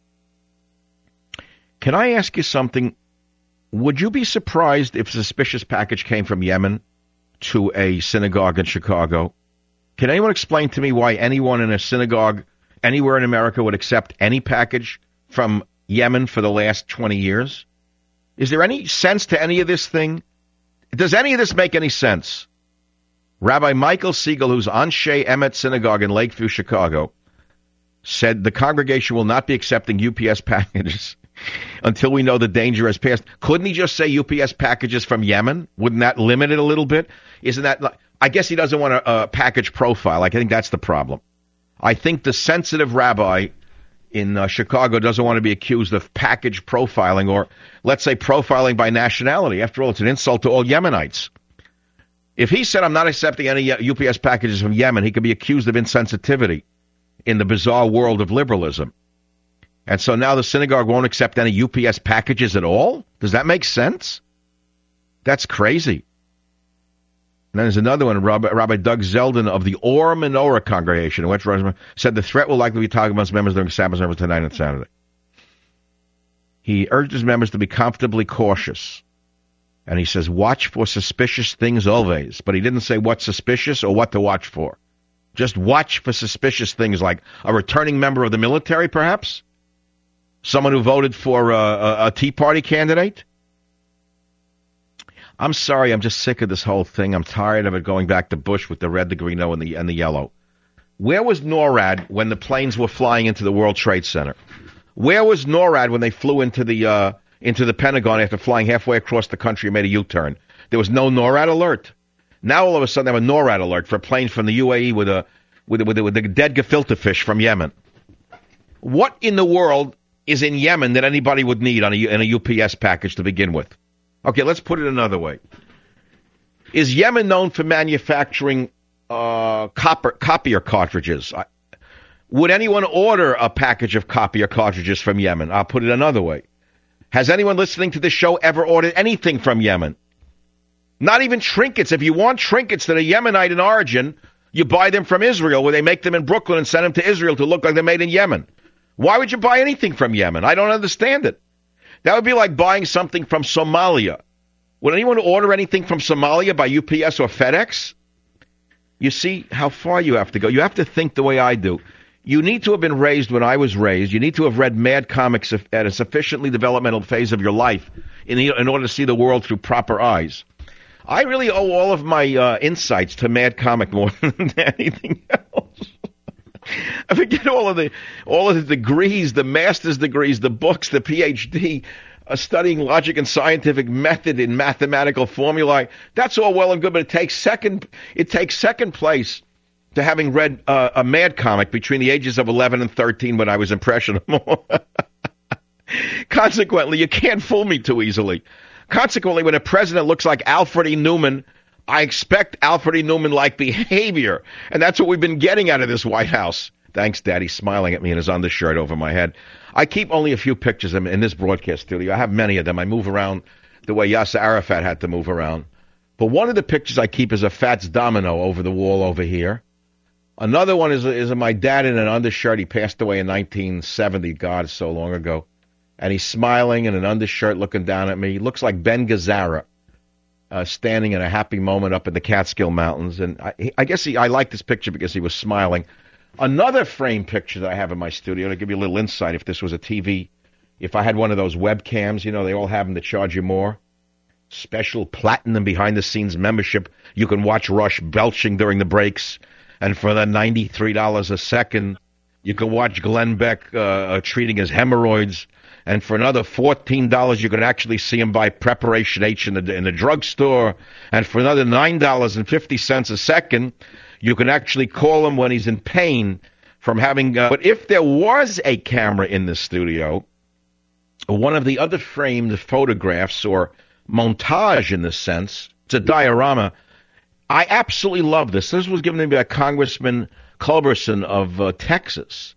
Can I ask you something? Would you be surprised if a suspicious package came from Yemen to a synagogue in Chicago? Can anyone explain to me why anyone in a synagogue anywhere in America would accept any package from Yemen for the last twenty years? Is there any sense to any of this thing? Does any of this make any sense? Rabbi Michael Siegel, who's on Shea Emet Synagogue in Lakeview, Chicago, said the congregation will not be accepting U P S packages until we know the danger has passed. Couldn't he just say U P S packages from Yemen? Wouldn't that limit it a little bit? Isn't that... I guess he doesn't want a, a package profile. I think that's the problem. I think the sensitive rabbi in uh, Chicago doesn't want to be accused of package profiling or, let's say, profiling by nationality. After all, it's an insult to all Yemenites. If he said, I'm not accepting any U P S packages from Yemen, he could be accused of insensitivity in the bizarre world of liberalism. And so now the synagogue won't accept any U P S packages at all? Does that make sense? That's crazy. And then there's another one. Rabbi, Rabbi Doug Zeldin of the Or Menorah congregation in West Rosemont said the threat will likely be targeted amongst members during Sabbath service tonight and Saturday. He urged his members to be comfortably cautious. And he says, watch for suspicious things always. But he didn't say what's suspicious or what to watch for. Just watch for suspicious things like a returning member of the military, perhaps? Someone who voted for a, a, a Tea Party candidate? I'm sorry, I'm just sick of this whole thing. I'm tired of it going back to Bush with the red, the green, and the, and the yellow. Where was NORAD when the planes were flying into the World Trade Center? Where was NORAD when they flew into the uh, into the Pentagon after flying halfway across the country and made a U-turn? There was no NORAD alert. Now all of a sudden they have a NORAD alert for a plane from the U A E with a with a, with a, with a dead gefilte fish from Yemen. What in the world is in Yemen that anybody would need on a, in a U P S package to begin with? Okay, let's put it another way. Is Yemen known for manufacturing uh, copper, copier cartridges? I, would anyone order a package of copier cartridges from Yemen? I'll put it another way. Has anyone listening to this show ever ordered anything from Yemen? Not even trinkets. If you want trinkets that are Yemenite in origin, you buy them from Israel, where they make them in Brooklyn and send them to Israel to look like they're made in Yemen. Why would you buy anything from Yemen? I don't understand it. That would be like buying something from Somalia. Would anyone order anything from Somalia by U P S or FedEx? You see how far you have to go. You have to think the way I do. You need to have been raised when I was raised. You need to have read Mad Comics at a sufficiently developmental phase of your life in, in order to see the world through proper eyes. I really owe all of my uh, insights to Mad Comic more than anything else. I forget all of the all of the degrees, the master's degrees, the books, the P H D, uh, studying logic and scientific method in mathematical formulae. That's all well and good, but it takes second it takes second place to having read uh, a Mad comic between the ages of eleven and thirteen when I was impressionable. Consequently, you can't fool me too easily. Consequently, when a president looks like Alfred E. Newman I expect Alfred E. Newman-like behavior, and that's what we've been getting out of this White House. Thanks, Daddy, smiling at me in his undershirt over my head. I keep only a few pictures of him in this broadcast studio. I have many of them. I move around the way Yasser Arafat had to move around. But one of the pictures I keep is a Fats Domino over the wall over here. Another one is, is of my dad in an undershirt. He passed away in nineteen seventy, God, so long ago. And he's smiling in an undershirt looking down at me. He looks like Ben Gazzara. Uh, standing in a happy moment up in the Catskill Mountains. And I, I guess he, I like this picture because he was smiling. Another frame picture that I have in my studio, to give you a little insight, if this was a T V, if I had one of those webcams, you know, they all have them to charge you more. Special platinum behind-the-scenes membership. You can watch Rush belching during the breaks. And for the ninety-three dollars a second, you can watch Glenn Beck uh, uh, treating his hemorrhoids. And for another fourteen dollars, you can actually see him buy Preparation H in the in the drugstore. And for another nine dollars and fifty cents a second, you can actually call him when he's in pain from having... Uh, but if there was a camera in the studio, one of the other framed photographs or montage in this sense, it's a diorama. I absolutely love this. This was given to me by Congressman Culberson of uh, Texas.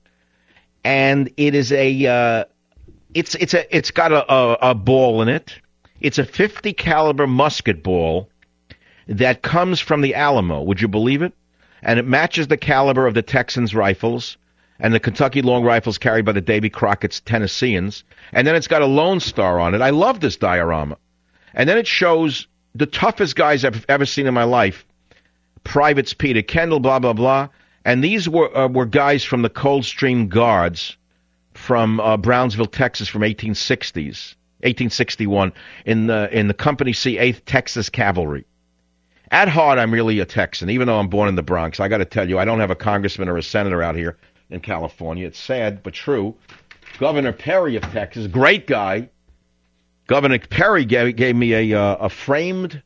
And it is a... Uh, It's it's a it's got a, a, a ball in it. It's a fifty caliber musket ball that comes from the Alamo. Would you believe it? And it matches the caliber of the Texans rifles and the Kentucky long rifles carried by the Davy Crockett's Tennesseans. And then it's got a Lone Star on it. I love this diorama. And then it shows the toughest guys I've ever seen in my life. Privates Peter Kendall, blah blah blah. And these were uh, were guys from the Coldstream Guards from uh, Brownsville, Texas, from eighteen sixties, eighteen sixty-one, in the in the Company C, eighth Texas Cavalry. At heart, I'm really a Texan, even though I'm born in the Bronx. I got to tell you, I don't have a congressman or a senator out here in California. It's sad, but true. Governor Perry of Texas, great guy. Governor Perry gave, gave me a uh, a framed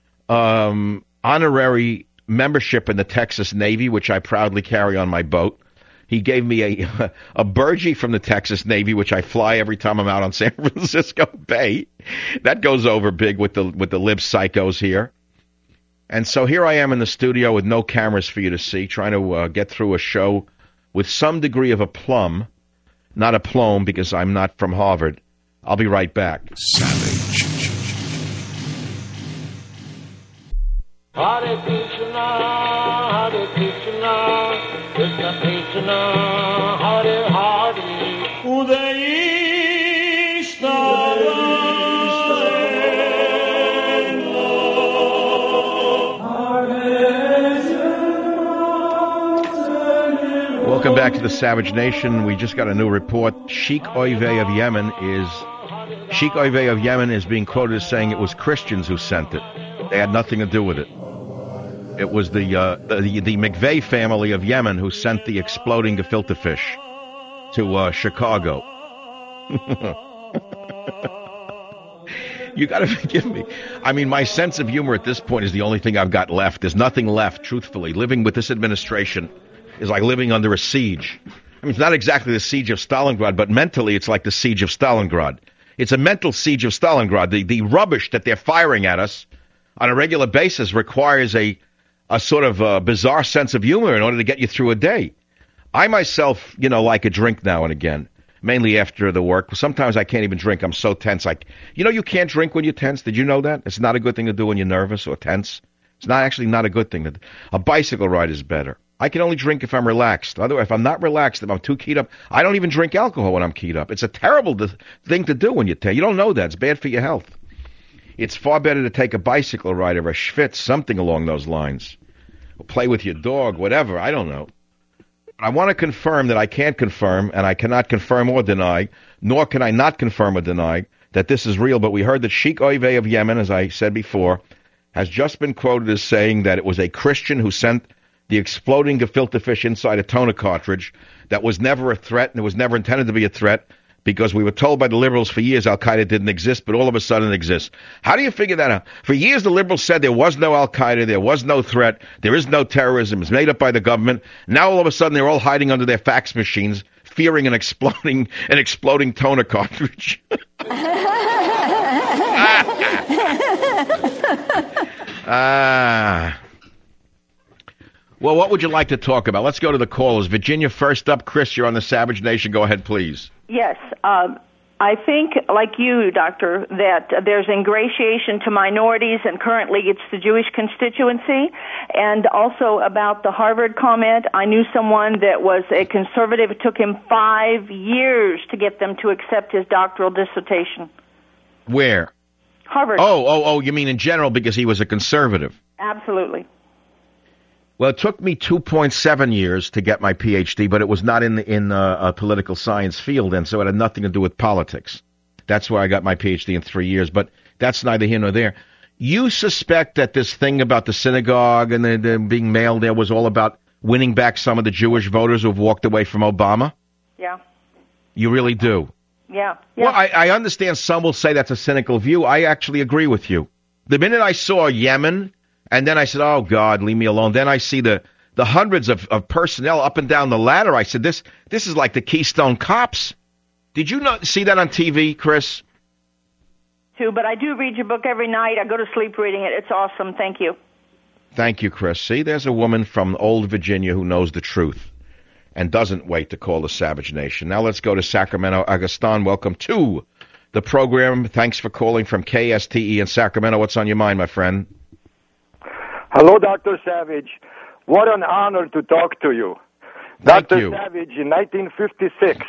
um, honorary membership in the Texas Navy, which I proudly carry on my boat. He gave me a a burgee from the Texas Navy, which I fly every time I'm out on San Francisco Bay. That goes over big with the with the lib psychos here. And so here I am in the studio with no cameras for you to see, trying to uh, get through a show with some degree of aplomb. Not aplomb, because I'm not from Harvard. I'll be right back. Savage. Hare Krishna, Hare Krishna, Krishna Krishna, Hare Hare, Udayishna, Welcome back to the Savage Nation. We just got a new report. Sheikh Oyve of Yemen is Sheikh Oyve of Yemen is being quoted as saying it was Christians who sent it. They had nothing to do with it. It was the uh, the, the McVeigh family of Yemen who sent the exploding gefilte fish to uh, Chicago. You got to forgive me. I mean, my sense of humor at this point is the only thing I've got left. There's nothing left, truthfully. Living with this administration is like living under a siege. I mean, it's not exactly the siege of Stalingrad, but mentally it's like the siege of Stalingrad. It's a mental siege of Stalingrad. The, the rubbish that they're firing at us on a regular basis requires a, a sort of uh, bizarre sense of humor in order to get you through a day. I myself, you know, like a drink now and again, mainly after the work. Sometimes I can't even drink. I'm so tense. Like, you know, you can't drink when you're tense. Did you know that? It's not a good thing to do when you're nervous or tense. It's not actually not a good thing. To, a bicycle ride is better. I can only drink if I'm relaxed. Otherwise, if I'm not relaxed, if I'm too keyed up, I don't even drink alcohol when I'm keyed up. It's a terrible th- thing to do when you're tense. You don't know that. It's bad for your health. It's far better to take a bicycle ride or a schwitz, something along those lines. Or play with your dog, whatever. I don't know. I want to confirm that I can't confirm, and I cannot confirm or deny, nor can I not confirm or deny that this is real. But we heard that Sheikh Oyve of Yemen, as I said before, has just been quoted as saying that it was a Christian who sent the exploding gefilte fish inside a toner cartridge that was never a threat, and it was never intended to be a threat, because we were told by the liberals for years Al-Qaeda didn't exist, but all of a sudden it exists. How do you figure that out? For years the liberals said there was no Al-Qaeda, there was no threat, there is no terrorism, it's made up by the government. Now all of a sudden they're all hiding under their fax machines, fearing an exploding an exploding toner cartridge. Ah. Well, what would you like to talk about? Let's go to the callers. Virginia, first up. Chris, you're on the Savage Nation. Go ahead, please. Yes. Um, I think, like you, Doctor, that there's ingratiation to minorities, and currently it's the Jewish constituency. And also about the Harvard comment, I knew someone that was a conservative. It took him five years to get them to accept his doctoral dissertation. Where? Harvard. Oh, oh, oh, you mean in general because he was a conservative? Absolutely. Well, it took me two point seven years to get my P H D, but it was not in the, in uh, a political science field, and so it had nothing to do with politics. That's where I got my P H D in three years, but that's neither here nor there. You suspect that this thing about the synagogue and the, the being mailed there was all about winning back some of the Jewish voters who have walked away from Obama? Yeah. You really do? Yeah. yeah. Well, I, I understand some will say that's a cynical view. I actually agree with you. The minute I saw Yemen, and then I said, oh, God, leave me alone. Then I see the, the hundreds of, of personnel up and down the ladder. I said, this this is like the Keystone Cops. Did you not see that on T V, Chris? Too, but I do read your book every night. I go to sleep reading it. It's awesome. Thank you. Thank you, Chris. See, there's a woman from old Virginia who knows the truth and doesn't wait to call the Savage Nation. Now let's go to Sacramento. Agustin, welcome to the program. Thanks for calling from K S T E in Sacramento. What's on your mind, my friend? Hello, Doctor Savage. What an honor to talk to you. Thank Doctor you. Savage, in nineteen fifty-six,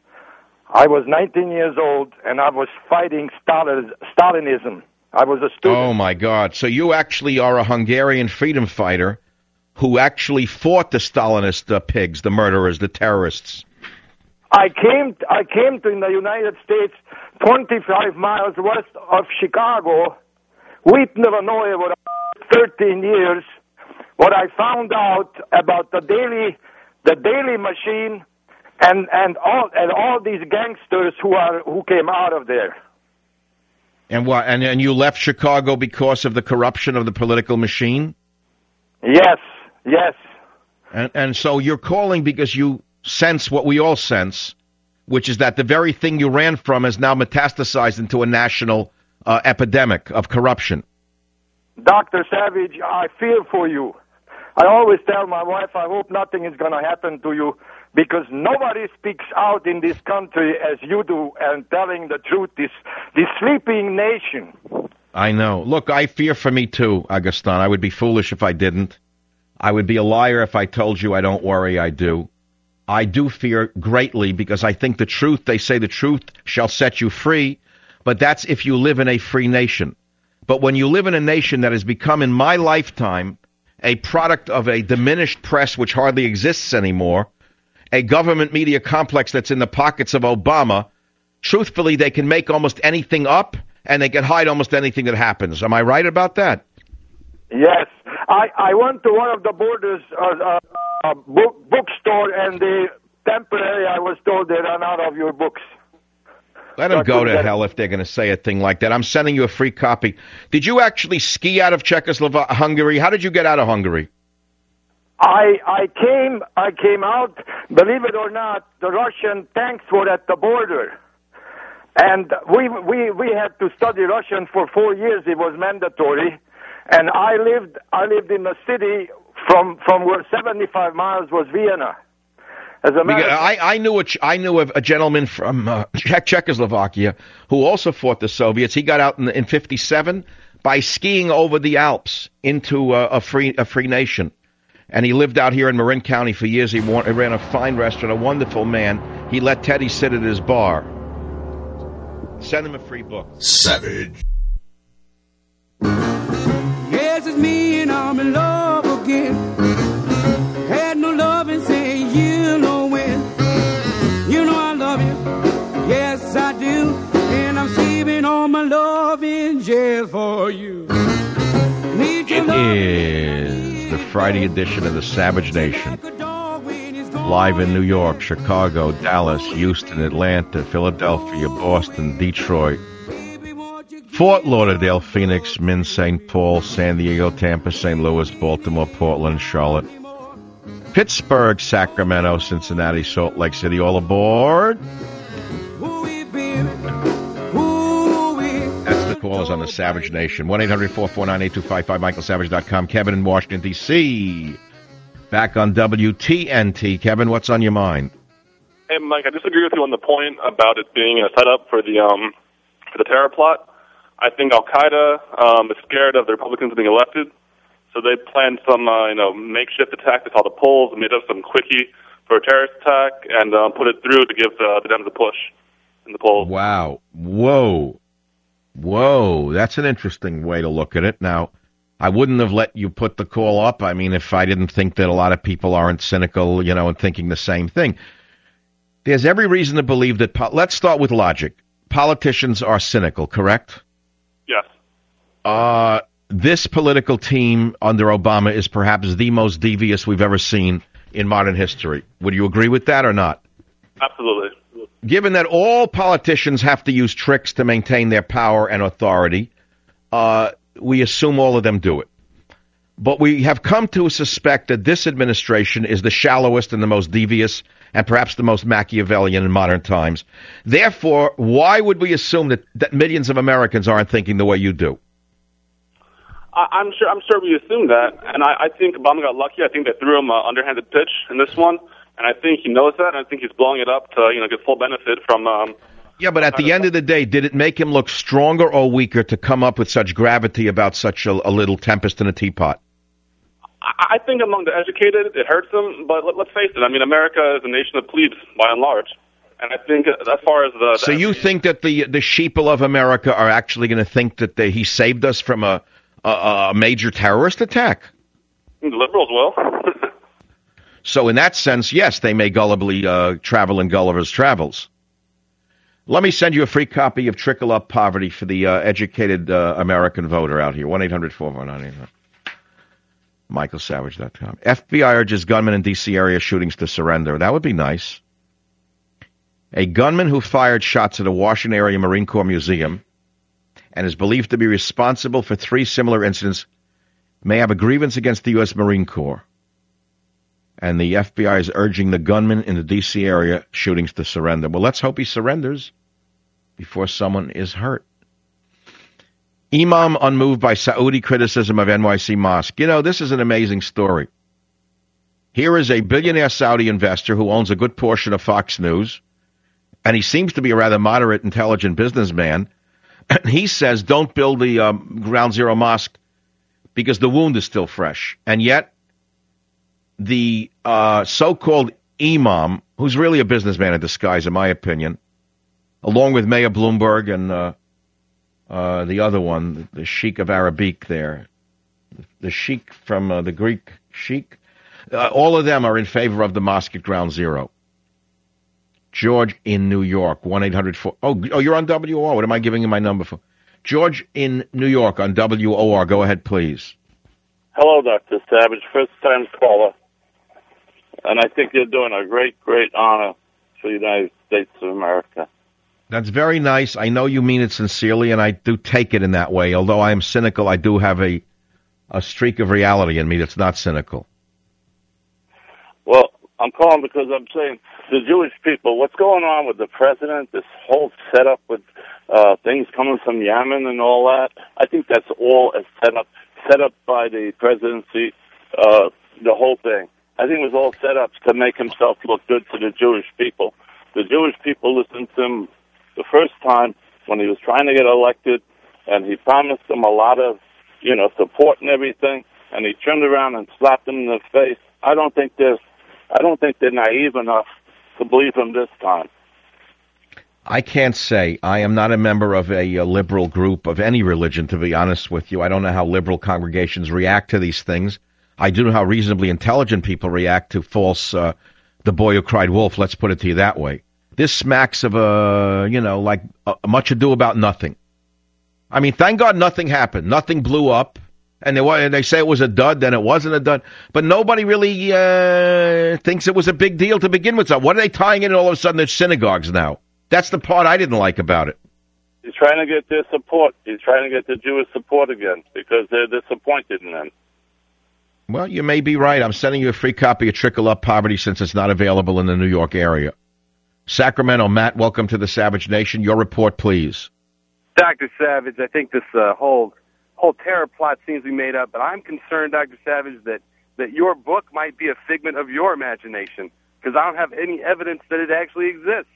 I was nineteen years old, and I was fighting Stalin, Stalinism. I was a student. Oh, my God. So you actually are a Hungarian freedom fighter who actually fought the Stalinist uh, pigs, the murderers, the terrorists. I came I came to the United States twenty-five miles west of Chicago, Wheaton, Illinois, for thirteen years. What I found out about the daily the daily machine and and all and all these gangsters who are who came out of there. And what? And, and you left Chicago because of the corruption of the political machine? Yes, yes. And and so you're calling because you sense what we all sense, which is that the very thing you ran from has now metastasized into a national uh, epidemic of corruption. Doctor Savage, I fear for you. I always tell my wife, I hope nothing is going to happen to you, because nobody speaks out in this country as you do and telling the truth, this, this sleeping nation. I know. Look, I fear for me too, Agustin. I would be foolish if I didn't. I would be a liar if I told you I don't worry, I do. I do fear greatly because I think the truth, they say the truth shall set you free, but that's if you live in a free nation. But when you live in a nation that has become, in my lifetime, a product of a diminished press which hardly exists anymore, a government media complex that's in the pockets of Obama, truthfully, they can make almost anything up and they can hide almost anything that happens. Am I right about that? Yes. I, I went to one of the borders uh, uh, uh, book, bookstore, and they temporarily, I was told, they ran out of your books. Let them go to hell if they're going to say a thing like that. I'm sending you a free copy. Did you actually ski out of Czechoslovakia, Hungary? How did you get out of Hungary? I I came I came out. Believe it or not, the Russian tanks were at the border, and we we we had to study Russian for four years. It was mandatory, and I lived I lived in a city from from where seventy-five miles was Vienna. As a matter I, I knew a, I knew a, a gentleman from uh, Czech, Czechoslovakia who also fought the Soviets. He got out in, in fifty-seven by skiing over the Alps into uh, a free a free nation. And he lived out here in Marin County for years. He, wa- he ran a fine restaurant, a wonderful man. He let Teddy sit at his bar. Send him a free book. Savage. Yes, it's me and I'm in love again. Had no love and say you know when. You know I love you. Yes, I do. And I'm saving all my love in jail for you. Need your It love. is the Friday edition of the Savage Nation. Live in New York, Chicago, Dallas, Houston, Atlanta, Philadelphia, Boston, Detroit, Fort Lauderdale, Phoenix, Min, Saint Paul, San Diego, Tampa, Saint Louis, Baltimore, Portland, Charlotte, Pittsburgh, Sacramento, Cincinnati, Salt Lake City. All aboard. That's the callers on the Savage Nation. one eight hundred four four nine eight two five five, michael savage dot com. Kevin in Washington, D C Back on W T N T. Kevin, what's on your mind? Hey, Mike, I disagree with you on the point about it being a setup for the um, for the terror plot. I think Al-Qaeda um, is scared of the Republicans being elected, so they planned some uh, you know makeshift attack. They saw the polls, made up some quickie for a terrorist attack, and uh, put it through to give uh, the Dems a push in the polls. Wow. Whoa. Whoa. That's an interesting way to look at it. Now, I wouldn't have let you put the call up, I mean, if I didn't think that a lot of people aren't cynical, you know, and thinking the same thing. There's every reason to believe that, po- let's start with logic. Politicians are cynical, correct? Yes. Uh, this political team under Obama is perhaps the most devious we've ever seen in modern history. Would you agree with that or not? Absolutely. Given that all politicians have to use tricks to maintain their power and authority, uh, we assume all of them do it. But we have come to suspect that this administration is the shallowest and the most devious and perhaps the most Machiavellian in modern times. Therefore, why would we assume that, that millions of Americans aren't thinking the way you do? I, I'm sure. I'm sure we assume that, and I, I think Obama got lucky. I think they threw him an underhanded pitch in this one, and I think he knows that. And I think he's blowing it up to you know get full benefit from. Um, yeah, but at the end of the day, did it make him look stronger or weaker to come up with such gravity about such a, a little tempest in a teapot? I, I think among the educated, it hurts them. But let, let's face it. I mean, America is a nation of plebes by and large, and I think as far as the, the so you think that the the sheeple of America are actually going to think that they, he saved us from a a, a major terrorist attack? The liberals will. So in that sense, yes, they may gullibly uh, travel in Gulliver's Travels. Let me send you a free copy of Trickle Up Poverty for the uh, educated uh, American voter out here. one eight hundred four four nine eight hundred. michael savage dot com. F B I urges gunmen in D C area shootings to surrender. That would be nice. A gunman who fired shots at a Washington area Marine Corps museum and is believed to be responsible for three similar incidents may have a grievance against the U S Marine Corps. And the F B I is urging the gunman in the D C area shootings to surrender. Well, let's hope he surrenders before someone is hurt. Imam unmoved by Saudi criticism of N Y C mosque. You know, this is an amazing story. Here is a billionaire Saudi investor who owns a good portion of Fox News, and he seems to be a rather moderate, intelligent businessman. He says, don't build the um, Ground Zero mosque because the wound is still fresh. And yet, the uh, so-called imam, who's really a businessman in disguise, in my opinion, along with Mayor Bloomberg and uh, uh, the other one, the Sheikh of Arabic there, the Sheikh from uh, the Greek Sheikh, uh, all of them are in favor of the mosque at Ground Zero. George in New York, one eight hundred four. Oh, oh, you're on W O R. What am I giving you my number for? George in New York on W O R. Go ahead, please. Hello, Doctor Savage. First-time caller. And I think you're doing a great, great honor for the United States of America. That's very nice. I know you mean it sincerely, and I do take it in that way. Although I am cynical, I do have a, a streak of reality in me that's not cynical. Well, I'm calling because I'm saying the Jewish people, what's going on with the president, this whole setup with uh, things coming from Yemen and all that, I think that's all a setup, set up by the presidency, uh, the whole thing. I think it was all set up to make himself look good to the Jewish people. The Jewish people listened to him the first time when he was trying to get elected, and he promised them a lot of, you know, support and everything, and he turned around and slapped them in the face. I don't think they're, I don't think they're naive enough to believe him this time. I can't say. I am not a member of a, a liberal group of any religion, to be honest with you. I don't know how liberal congregations react to these things. I do know how reasonably intelligent people react to false, uh, the boy who cried wolf, let's put it to you that way. This smacks of a, you know, like a, much ado about nothing. I mean, thank God nothing happened. Nothing blew up. And they, and they say it was a dud, then it wasn't a dud. But nobody really uh, thinks it was a big deal to begin with. So what are they tying in all of a sudden? There's synagogues now. That's the part I didn't like about it. He's trying to get their support. He's trying to get the Jewish support again because they're disappointed in them. Well, you may be right. I'm sending you a free copy of Trickle Up Poverty since it's not available in the New York area. Sacramento, Matt, welcome to the Savage Nation. Your report, please. Doctor Savage, I think this uh, whole whole terror plot seems to be made up, but I'm concerned, Doctor Savage, that, that your book might be a figment of your imagination, because I don't have any evidence that it actually exists.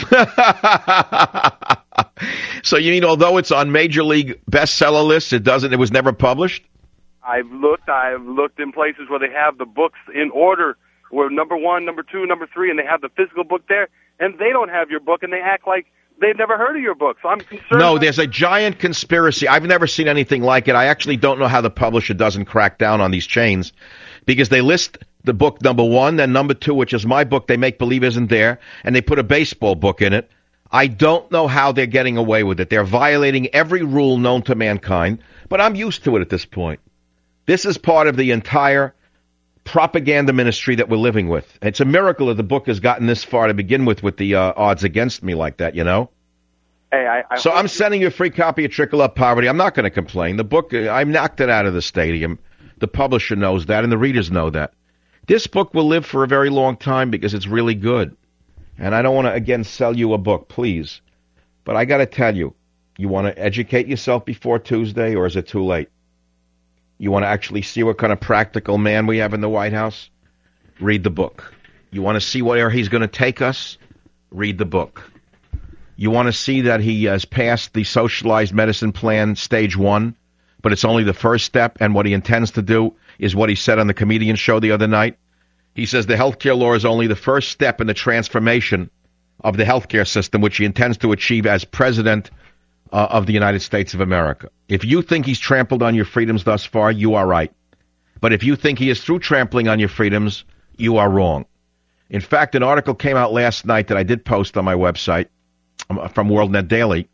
So you mean although it's on major league bestseller lists, it doesn't? It was never published? I've looked. I've looked in places where they have the books in order, where number one, number two, number three, and they have the physical book there, and they don't have your book, and they act like they've never heard of your book. So I'm concerned. No, there's a giant conspiracy. I've never seen anything like it. I actually don't know how the publisher doesn't crack down on these chains, because they list the book number one, then number two, which is my book, they make believe isn't there, and they put a baseball book in it. I don't know how they're getting away with it. They're violating every rule known to mankind, but I'm used to it at this point. This is part of the entire propaganda ministry that we're living with. It's a miracle that the book has gotten this far to begin with, with the uh, odds against me like that, you know? Hey, I, I so I'm sending you a free copy of Trickle Up Poverty. I'm not going to complain. The book, I knocked it out of the stadium. The publisher knows that, and the readers know that. This book will live for a very long time because it's really good. And I don't want to, again, sell you a book, please. But I got to tell you, you want to educate yourself before Tuesday, or is it too late? You want to actually see what kind of practical man we have in the White House? Read the book. You want to see where he's going to take us? Read the book. You want to see that he has passed the socialized medicine plan stage one, but it's only the first step, and what he intends to do is what he said on the comedian show the other night. He says the healthcare law is only the first step in the transformation of the healthcare system, which he intends to achieve as president uh, of the United States of America. If you think he's trampled on your freedoms thus far, you are right. But if you think he is through trampling on your freedoms, you are wrong. In fact, an article came out last night that I did post on my website um, from WorldNet Daily.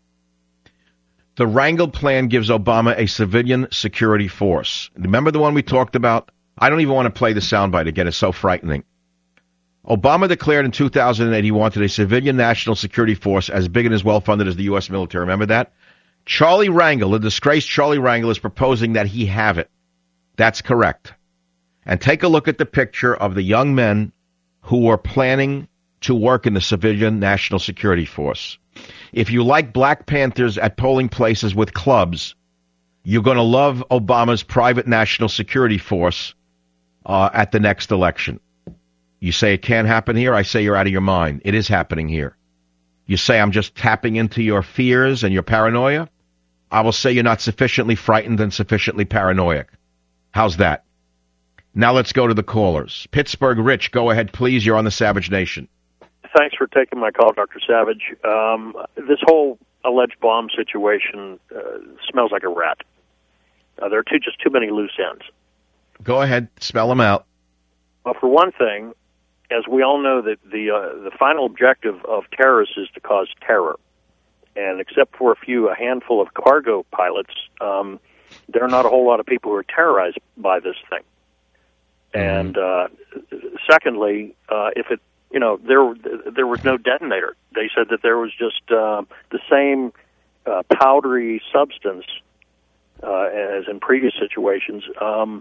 The Rangel Plan gives Obama a civilian security force. Remember the one we talked about? I don't even want to play the soundbite again. It's so frightening. Obama declared in two thousand eight he wanted a civilian national security force as big and as well-funded as the U S military. Remember that? Charlie Rangel, the disgraced Charlie Rangel, is proposing that he have it. That's correct. And take a look at the picture of the young men who are planning to work in the civilian national security force. If you like Black Panthers at polling places with clubs, you're going to love Obama's private national security force uh, at the next election. You say it can't happen here. I say you're out of your mind. It is happening here. You say I'm just tapping into your fears and your paranoia. I will say you're not sufficiently frightened and sufficiently paranoid. How's that? Now let's go to the callers. Pittsburgh Rich, go ahead, please. You're on the Savage Nation. Thanks for taking my call, Doctor Savage. Um, this whole alleged bomb situation uh, smells like a rat. Uh, there are too, just too many loose ends. Go ahead, spell them out. Well, for one thing, as we all know, that the uh, the final objective of terrorists is to cause terror. And except for a few, a handful of cargo pilots, um, there are not a whole lot of people who are terrorized by this thing. And uh, secondly, uh, if it, you know, there there was no detonator. They said that there was just uh, the same uh, powdery substance uh, as in previous situations. Um,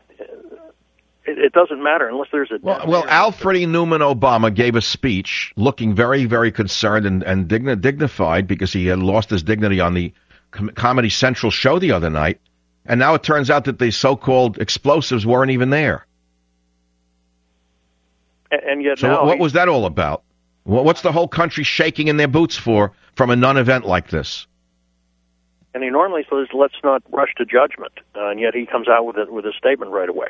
it, it doesn't matter unless there's a well, well, Alfred E. Newman Obama gave a speech looking very, very concerned and, and digni- dignified because he had lost his dignity on the Com- Comedy Central show the other night. And now it turns out that the so-called explosives weren't even there. And yet so now what he, was that all about? What's the whole country shaking in their boots for from a non-event like this? And he normally says, let's not rush to judgment. Uh, and yet he comes out with a, with a statement right away.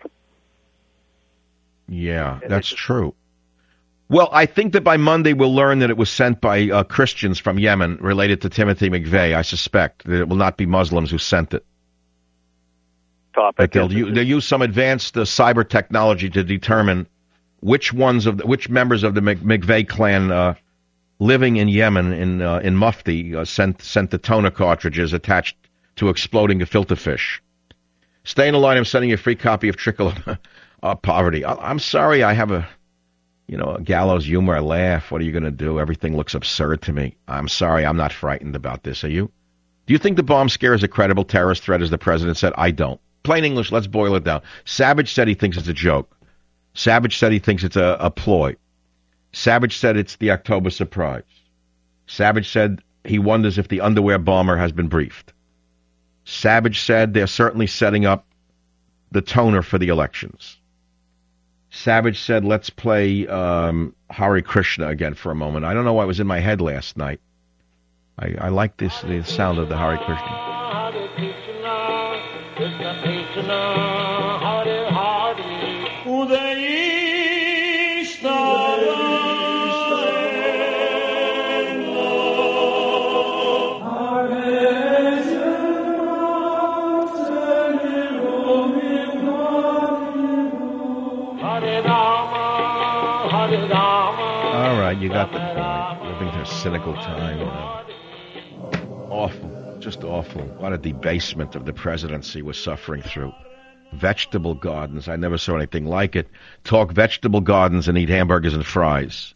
Yeah, and that's true. Well, I think that by Monday we'll learn that it was sent by uh, Christians from Yemen related to Timothy McVeigh. I suspect that it will not be Muslims who sent it. Topic. They'll, u- they'll use some advanced uh, cyber technology to determine which ones of the, which members of the Mc, McVeigh clan uh, living in Yemen in uh, in Mufti uh, sent sent the toner cartridges attached to exploding gefilte fish. Stay in the line. I'm sending you a free copy of Trickle Up Poverty. I, I'm sorry, I have a you know a gallows humor. I laugh. What are you going to do? Everything looks absurd to me. I'm sorry, I'm not frightened about this. Are you? Do you think the bomb scare is a credible terrorist threat, as the president said? I don't. Plain English. Let's boil it down. Savage said he thinks it's a joke. Savage said he thinks it's a, a ploy. Savage said it's the October surprise. Savage said he wonders if the underwear bomber has been briefed. Savage said they're certainly setting up the toner for the elections. Savage said, let's play um, Hare Krishna again for a moment. I don't know why it was in my head last night. I, I like this, the sound of the Hare Krishna. All right, you got the point. Living through a cynical time. You know. Awful. Just awful. What a debasement of the presidency we're suffering through. Vegetable gardens. I never saw anything like it. Talk vegetable gardens and eat hamburgers and fries.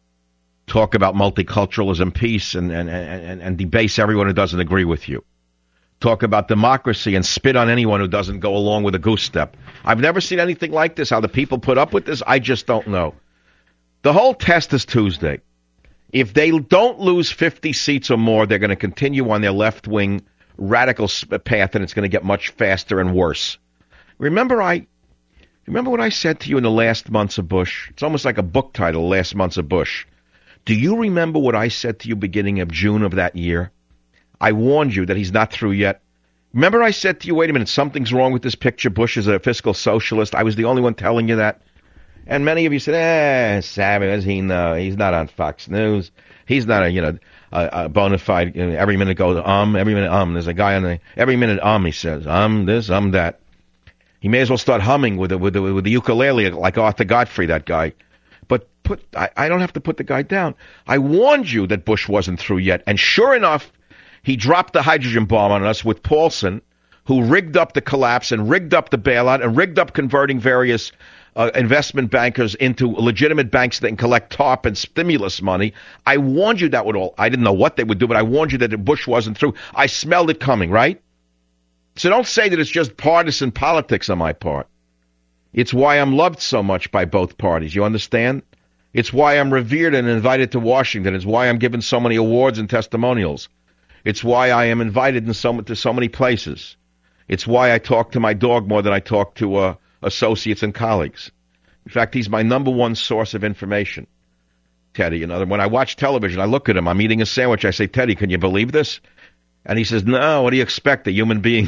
Talk about multiculturalism, peace, and, and, and, and debase everyone who doesn't agree with you. Talk about democracy and spit on anyone who doesn't go along with a goose step. I've never seen anything like this. How the people put up with this, I just don't know. The whole test is Tuesday. If they don't lose fifty seats or more, they're going to continue on their left-wing radical path, and it's going to get much faster and worse. Remember I, remember what I said to you in the last months of Bush? It's almost like a book title, Last Months of Bush. Do you remember what I said to you beginning of June of that year? I warned you that he's not through yet. Remember I said to you, wait a minute, something's wrong with this picture. Bush is a fiscal socialist. I was the only one telling you that. And many of you said, eh, Savage, does he know? He's not on Fox News. He's not a, you know, a, a bona fide, you know, every minute goes, um, every minute, um. There's a guy on the, every minute, um, he says, um, this, um, that. He may as well start humming with the, with the, with the ukulele like Arthur Godfrey, that guy. But put, I, I don't have to put the guy down. I warned you that Bush wasn't through yet. And sure enough, he dropped the hydrogen bomb on us with Paulson, who rigged up the collapse and rigged up the bailout and rigged up converting various Uh, investment bankers into legitimate banks that can collect TARP and stimulus money. I warned you that would all, I didn't know what they would do, but I warned you that Bush wasn't through. I smelled it coming, right? So don't say that it's just partisan politics on my part. It's why I'm loved so much by both parties. You understand? It's why I'm revered and invited to Washington. It's why I'm given so many awards and testimonials. It's why I am invited in so, to so many places. It's why I talk to my dog more than I talk to uh, associates and colleagues. In fact, he's my number one source of information, Teddy. You know, when I watch television, I look at him. I'm eating a sandwich. I say, Teddy, can you believe this? And he says, no, what do you expect, a human being?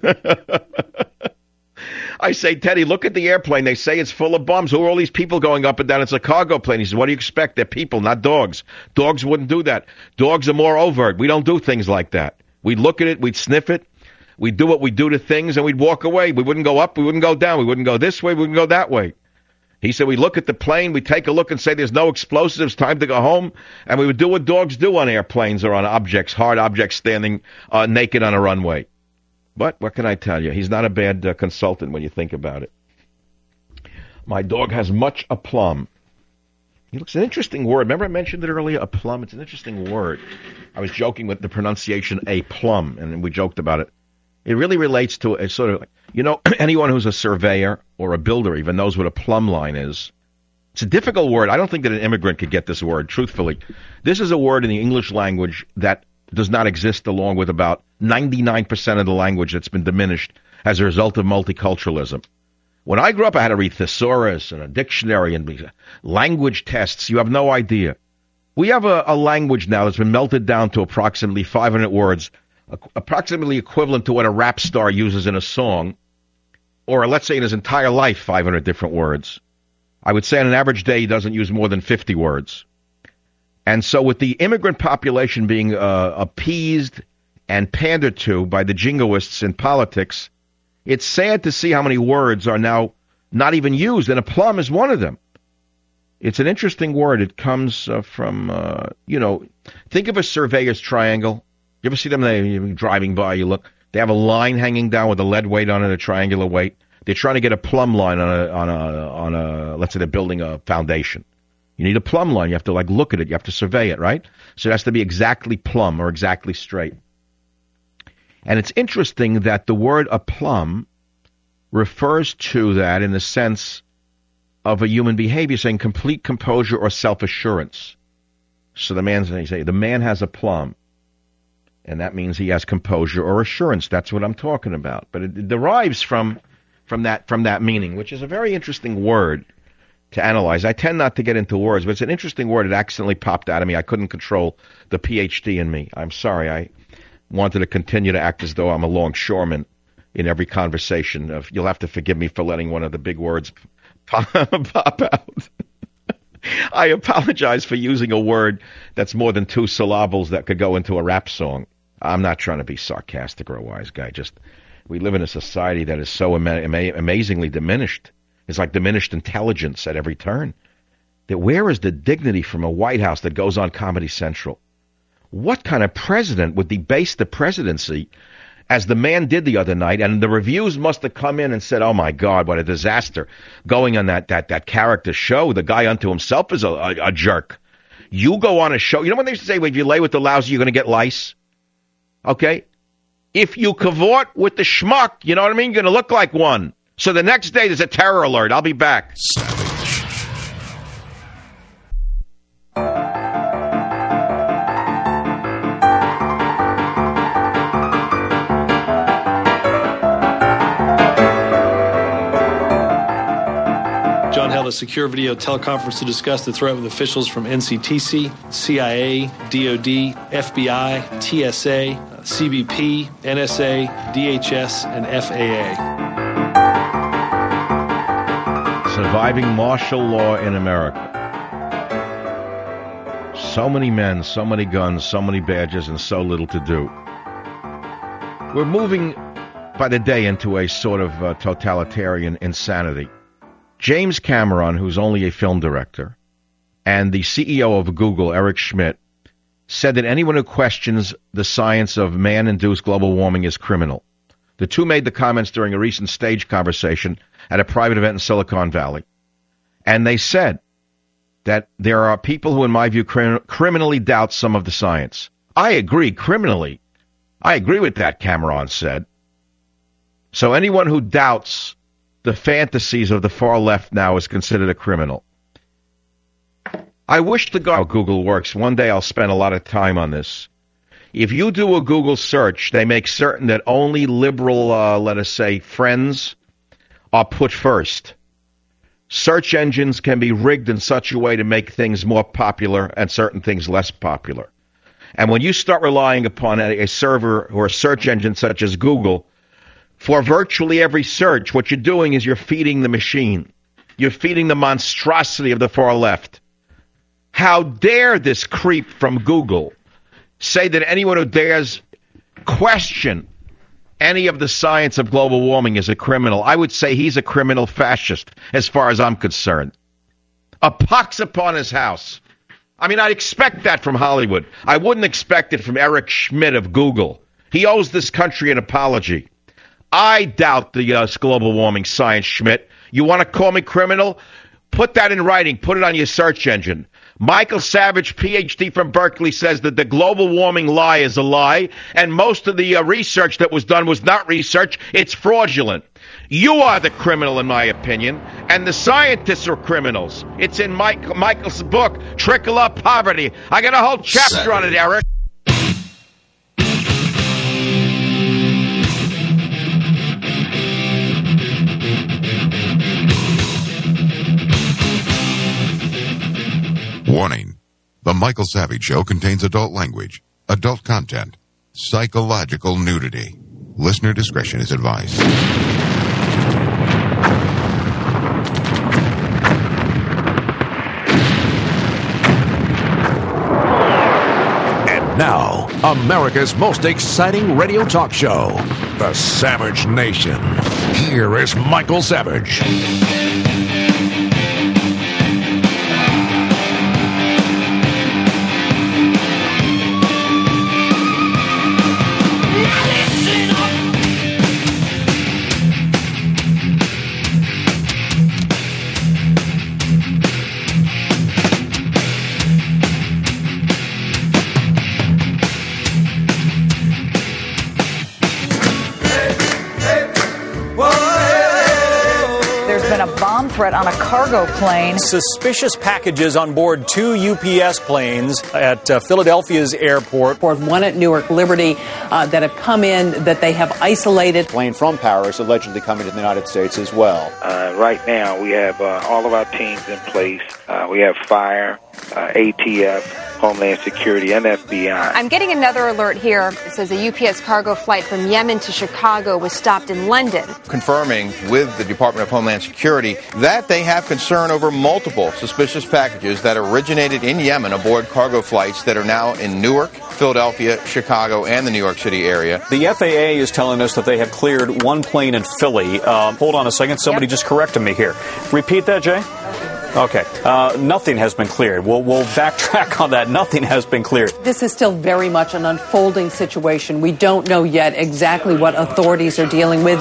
I say, Teddy, look at the airplane. They say it's full of bums. Who are all these people going up and down? It's a cargo plane. He says, what do you expect? They're people, not dogs. Dogs wouldn't do that. Dogs are more overt. We don't do things like that. We'd look at it. We'd sniff it. We'd do what we do to things, and we'd walk away. We wouldn't go up. We wouldn't go down. We wouldn't go this way. We wouldn't go that way. He said, we look at the plane. We take a look and say there's no explosives. Time to go home. And we would do what dogs do on airplanes or on objects, hard objects standing uh, naked on a runway. But what can I tell you? He's not a bad uh, consultant when you think about it. My dog has much aplomb. He looks an interesting word. Remember I mentioned it earlier, aplomb? It's an interesting word. I was joking with the pronunciation a plum, and we joked about it. It really relates to a sort of, you know, anyone who's a surveyor or a builder even knows what a plumb line is. It's a difficult word. I don't think that an immigrant could get this word, truthfully. This is a word in the English language that does not exist along with about ninety-nine percent of the language that's been diminished as a result of multiculturalism. When I grew up, I had to read thesaurus and a dictionary and language tests. You have no idea. We have a, a language now that's been melted down to approximately five hundred words, approximately equivalent to what a rap star uses in a song, or let's say in his entire life, five hundred different words. I would say on an average day he doesn't use more than fifty words. And so with the immigrant population being uh, appeased and pandered to by the jingoists in politics, it's sad to see how many words are now not even used, and aplomb is one of them. It's an interesting word. It comes uh, from, uh, you know, think of a surveyor's triangle. You ever see them they, you're driving by, you look, they have a line hanging down with a lead weight on it, a triangular weight. They're trying to get a plumb line on a, on a, on a, let's say they're building a foundation. You need a plumb line. You have to, like, look at it. You have to survey it, right? So it has to be exactly plumb or exactly straight. And it's interesting that the word aplomb refers to that in the sense of a human behavior, saying complete composure or self-assurance. So the man, they say, the man has aplomb. And that means he has composure or assurance. That's what I'm talking about. But it, it derives from from that from that meaning, which is a very interesting word to analyze. I tend not to get into words, but it's an interesting word. It accidentally popped out of me. I couldn't control the P H D in me. I'm sorry. I wanted to continue to act as though I'm a longshoreman in every conversation. Of, you'll have to forgive me for letting one of the big words pop, pop out. I apologize for using a word that's more than two syllables that could go into a rap song. I'm not trying to be sarcastic or a wise guy. Just we live in a society that is so ama- ama- amazingly diminished. It's like diminished intelligence at every turn. That where is the dignity from a White House that goes on Comedy Central? What kind of president would debase the presidency as the man did the other night? And the reviews must have come in and said, oh, my God, what a disaster. Going on that that that character show, the guy unto himself is a, a, a jerk. You go on a show. You know when they used to say, well, if you lay with the lousy, you're going to get lice? Okay? If you cavort with the schmuck, you know what I mean? You're going to look like one. So the next day, there's a terror alert. I'll be back. John held a secure video teleconference to discuss the threat with officials from N C T C, C I A, D O D, F B I, T S A, C B P, N S A, D H S, and F A A. Surviving martial law in America. So many men, so many guns, so many badges, and so little to do. We're moving by the day into a sort of uh, totalitarian insanity. James Cameron, who's only a film director, and the C E O of Google, Eric Schmidt, said that anyone who questions the science of man-induced global warming is criminal. The two made the comments during a recent stage conversation at a private event in Silicon Valley. And they said that there are people who, in my view, crim- criminally doubt some of the science. I agree, criminally. I agree with that, Cameron said. So anyone who doubts the fantasies of the far left now is considered a criminal. I wish to God how Google works. One day I'll spend a lot of time on this. If you do a Google search, they make certain that only liberal, uh, let us say, friends are put first. Search engines can be rigged in such a way to make things more popular and certain things less popular. And when you start relying upon a, a server or a search engine such as Google, for virtually every search, what you're doing is you're feeding the machine. You're feeding the monstrosity of the far left. How dare this creep from Google say that anyone who dares question any of the science of global warming is a criminal? I would say he's a criminal fascist, as far as I'm concerned. A pox upon his house. I mean, I'd expect that from Hollywood. I wouldn't expect it from Eric Schmidt of Google. He owes this country an apology. I doubt the uh, global warming science, Schmidt. You want to call me criminal? Put that in writing. Put it on your search engine. Michael Savage, P H D from Berkeley, says that the global warming lie is a lie, and most of the uh, research that was done was not research. It's fraudulent. You are the criminal, in my opinion, and the scientists are criminals. It's in Mike, Michael's book, Trickle Up Poverty. I got a whole chapter Savage. on it, Eric. Warning. The Michael Savage Show contains adult language, adult content, psychological nudity. Listener discretion is advised. And now, America's most exciting radio talk show, The Savage Nation. Here is Michael Savage. threat on a cargo plane. Suspicious packages on board two U P S planes at uh, Philadelphia's airport. One at Newark Liberty uh, that have come in that they have isolated. Plane from Paris allegedly coming to the United States as well. Uh, right now, we have uh, all of our teams in place. Uh, we have fire, uh, A T F, Homeland Security, and F B I. I'm getting another alert here. It says a U P S cargo flight from Yemen to Chicago was stopped in London. Confirming with the Department of Homeland Security that they have concern over multiple suspicious packages that originated in Yemen aboard cargo flights that are now in Newark, Philadelphia, Chicago, and the New York City area. The F A A is telling us that they have cleared one plane in Philly. Uh, hold on a second. Somebody yep. just corrected me here. Repeat that, Jay? Okay. Uh, nothing has been cleared. We'll, we'll backtrack on that. Nothing has been cleared. This is still very much an unfolding situation. We don't know yet exactly what authorities are dealing with.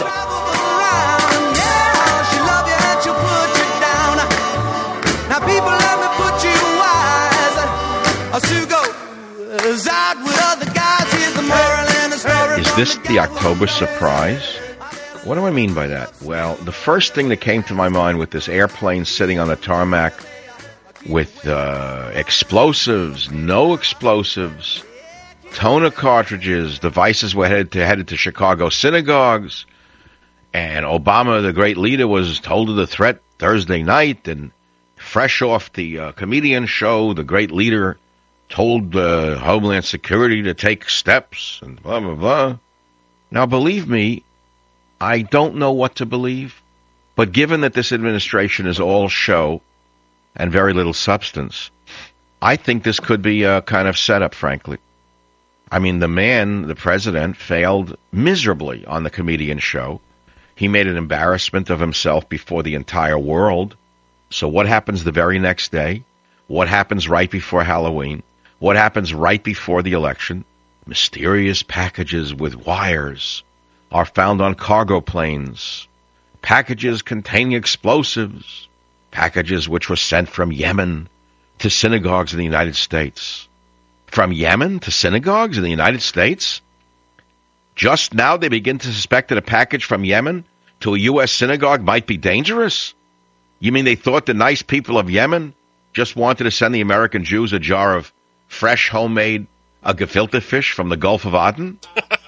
Is this the October surprise? What do I mean by that? Well, the first thing that came to my mind with this airplane sitting on the tarmac with uh, explosives, no explosives, toner cartridges, devices were headed to, headed to Chicago synagogues, and Obama, the great leader, was told of the threat Thursday night, and fresh off the uh, comedian show, the great leader told uh, Homeland Security to take steps, and blah, blah, blah. Now, believe me, I don't know what to believe, but given that this administration is all show and very little substance, I think this could be a kind of setup, frankly. I mean, the man, the president, failed miserably on the comedian show. He made an embarrassment of himself before the entire world. So what happens the very next day? What happens right before Halloween? What happens right before the election? Mysterious packages with wires are found on cargo planes, packages containing explosives, packages which were sent from Yemen to synagogues in the United States. From Yemen to synagogues in the United States? Just now they begin to suspect that a package from Yemen to a U S synagogue might be dangerous? You mean they thought the nice people of Yemen just wanted to send the American Jews a jar of fresh, homemade a gefilte fish from the Gulf of Aden?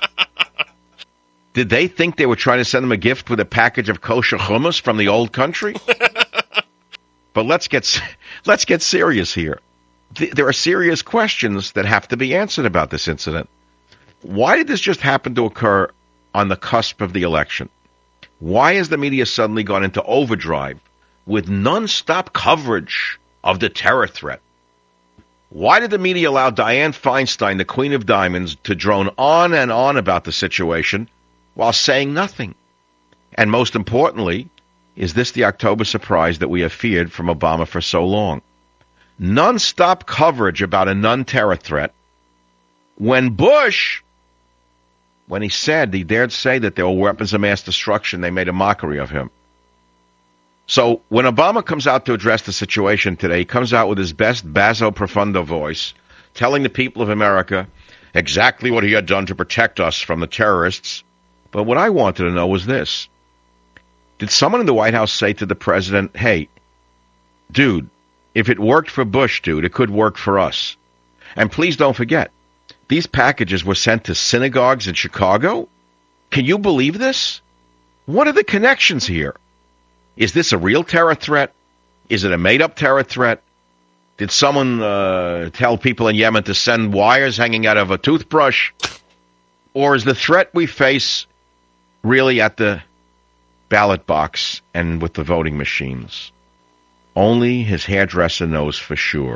Did they think they were trying to send them a gift with a package of kosher hummus from the old country? But let's get let's get serious here. There are serious questions that have to be answered about this incident. Why did this just happen to occur on the cusp of the election? Why has the media suddenly gone into overdrive with nonstop coverage of the terror threat? Why did the media allow Dianne Feinstein, the Queen of Diamonds, to drone on and on about the situation while saying nothing? And most importantly, is this the October surprise that we have feared from Obama for so long? Non-stop coverage about a non-terror threat when Bush, when he said, he dared say that there were weapons of mass destruction, they made a mockery of him. So when Obama comes out to address the situation today, he comes out with his best basso profundo voice, telling the people of America exactly what he had done to protect us from the terrorists. But what I wanted to know was this. Did someone in the White House say to the president, hey, dude, if it worked for Bush, dude, it could work for us. And please don't forget, these packages were sent to synagogues in Chicago? Can you believe this? What are the connections here? Is this a real terror threat? Is it a made-up terror threat? Did someone uh, tell people in Yemen to send wires hanging out of a toothbrush? Or is the threat we face really at the ballot box and with the voting machines? Only his hairdresser knows for sure.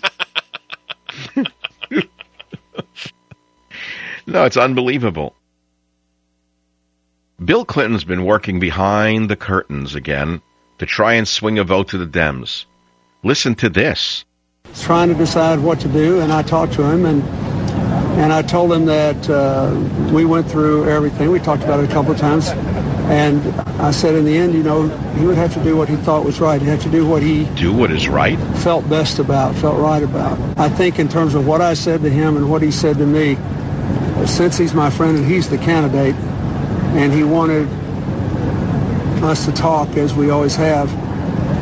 No, it's unbelievable. Bill Clinton's been working behind the curtains again to try and swing a vote to the Dems. Listen to this. Trying to decide what to do, and I talked to him, and and I told him that uh, we went through everything. We talked about it a couple of times, and I said in the end, you know, he would have to do what he thought was right. He'd have to do what he... Do what is right? Felt best about, felt right about. I think in terms of what I said to him and what he said to me, since he's my friend and he's the candidate, and he wanted us to talk as we always have,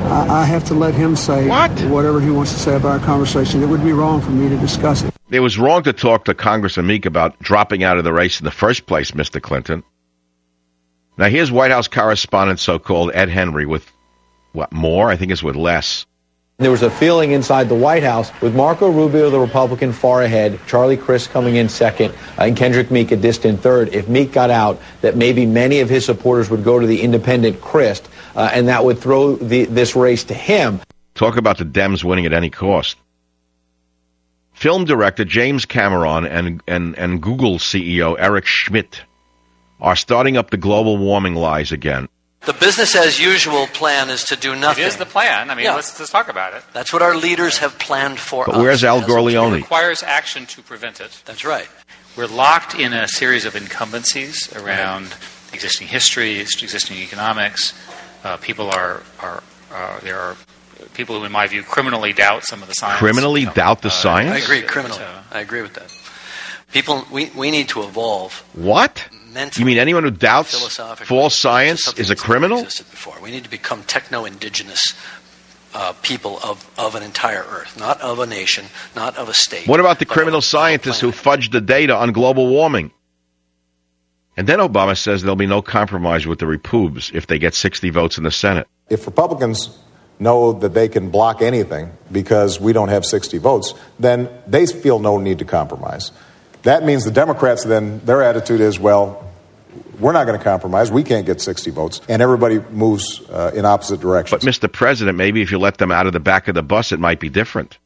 I, I have to let him say what? whatever he wants to say about our conversation. It would be wrong for me to discuss it. It was wrong to talk to Congressman Meek about dropping out of the race in the first place, Mister Clinton. Now, here's White House correspondent, so-called Ed Henry, with, what, more? I think it's with less. There was a feeling inside the White House with Marco Rubio, the Republican, far ahead, Charlie Crist coming in second, uh, and Kendrick Meek a distant third. If Meek got out, that maybe many of his supporters would go to the independent Crist, uh, and that would throw the, this race to him. Talk about the Dems winning at any cost. Film director James Cameron and, and, and Google C E O Eric Schmidt are starting up the global warming lies again. The business-as-usual plan is to do nothing. It is the plan. I mean, yeah. let's, let's talk about it. That's what our leaders have planned for but us. But where's Al Gorleone? It requires action to prevent it. That's right. We're locked in a series of incumbencies around right. existing history, existing economics. Uh, people are, are uh, there are people who, in my view, criminally doubt some of the science. Criminally you know, doubt the uh, science? I agree, criminally. So, I agree with that. People, we, we need to evolve. What? Mentally, you mean anyone who doubts false science is a criminal? Before. We need to become techno-indigenous uh, people of, of an entire Earth, not of a nation, not of a state. What about the criminal scientists who fudged the data on global warming? And then Obama says there'll be no compromise with the Repoobs if they get sixty votes in the Senate. If Republicans know that they can block anything because we don't have sixty votes, then they feel no need to compromise. That means the Democrats then, their attitude is, well, we're not going to compromise. We can't get sixty votes. And everybody moves uh, in opposite directions. But, Mister President, maybe if you let them out of the back of the bus, it might be different.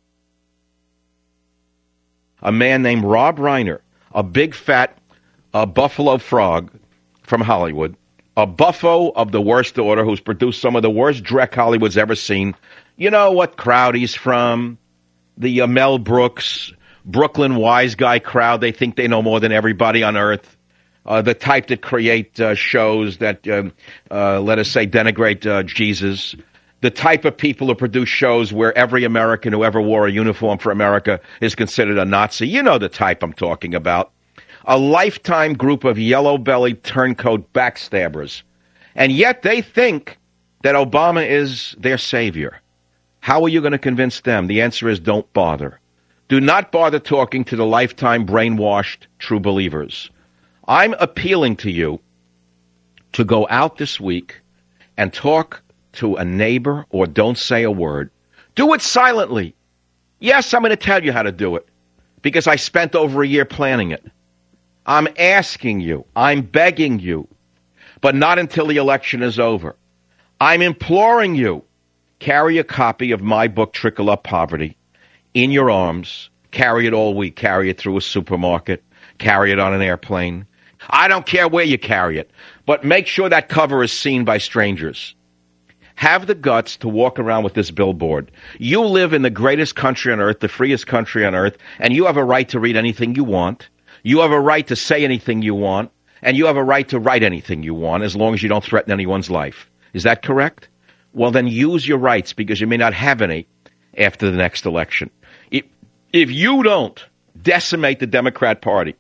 A man named Rob Reiner, a big, fat uh, buffalo frog from Hollywood, a buffo of the worst order who's produced some of the worst dreck Hollywood's ever seen. You know what crowd he's from? The uh, Mel Brooks, Brooklyn wise guy crowd. They think they know more than everybody on earth. Uh, the type that create uh, shows that, um, uh, let us say, denigrate uh, Jesus. The type of people who produce shows where every American who ever wore a uniform for America is considered a Nazi. You know the type I'm talking about. A lifetime group of yellow-bellied turncoat backstabbers. And yet they think that Obama is their savior. How are you going to convince them? The answer is don't bother. Do not bother talking to the lifetime brainwashed true believers. I'm appealing to you to go out this week and talk to a neighbor or don't say a word. Do it silently. Yes, I'm going to tell you how to do it because I spent over a year planning it. I'm asking you, I'm begging you, but not until the election is over. I'm imploring you, carry a copy of my book, Trickle Up Poverty, in your arms. Carry it all week. Carry it through a supermarket. Carry it on an airplane. I don't care where you carry it, but make sure that cover is seen by strangers. Have the guts to walk around with this billboard. You live in the greatest country on earth, the freest country on earth, and you have a right to read anything you want. You have a right to say anything you want, and you have a right to write anything you want as long as you don't threaten anyone's life. Is that correct? Well, then use your rights because you may not have any after the next election. If, if you don't decimate the Democrat Party,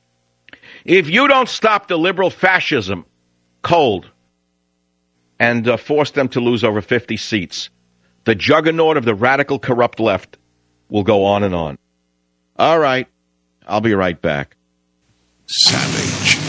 if you don't stop the liberal fascism cold and uh, force them to lose over fifty seats, the juggernaut of the radical corrupt left will go on and on. All right. I'll be right back. Savage.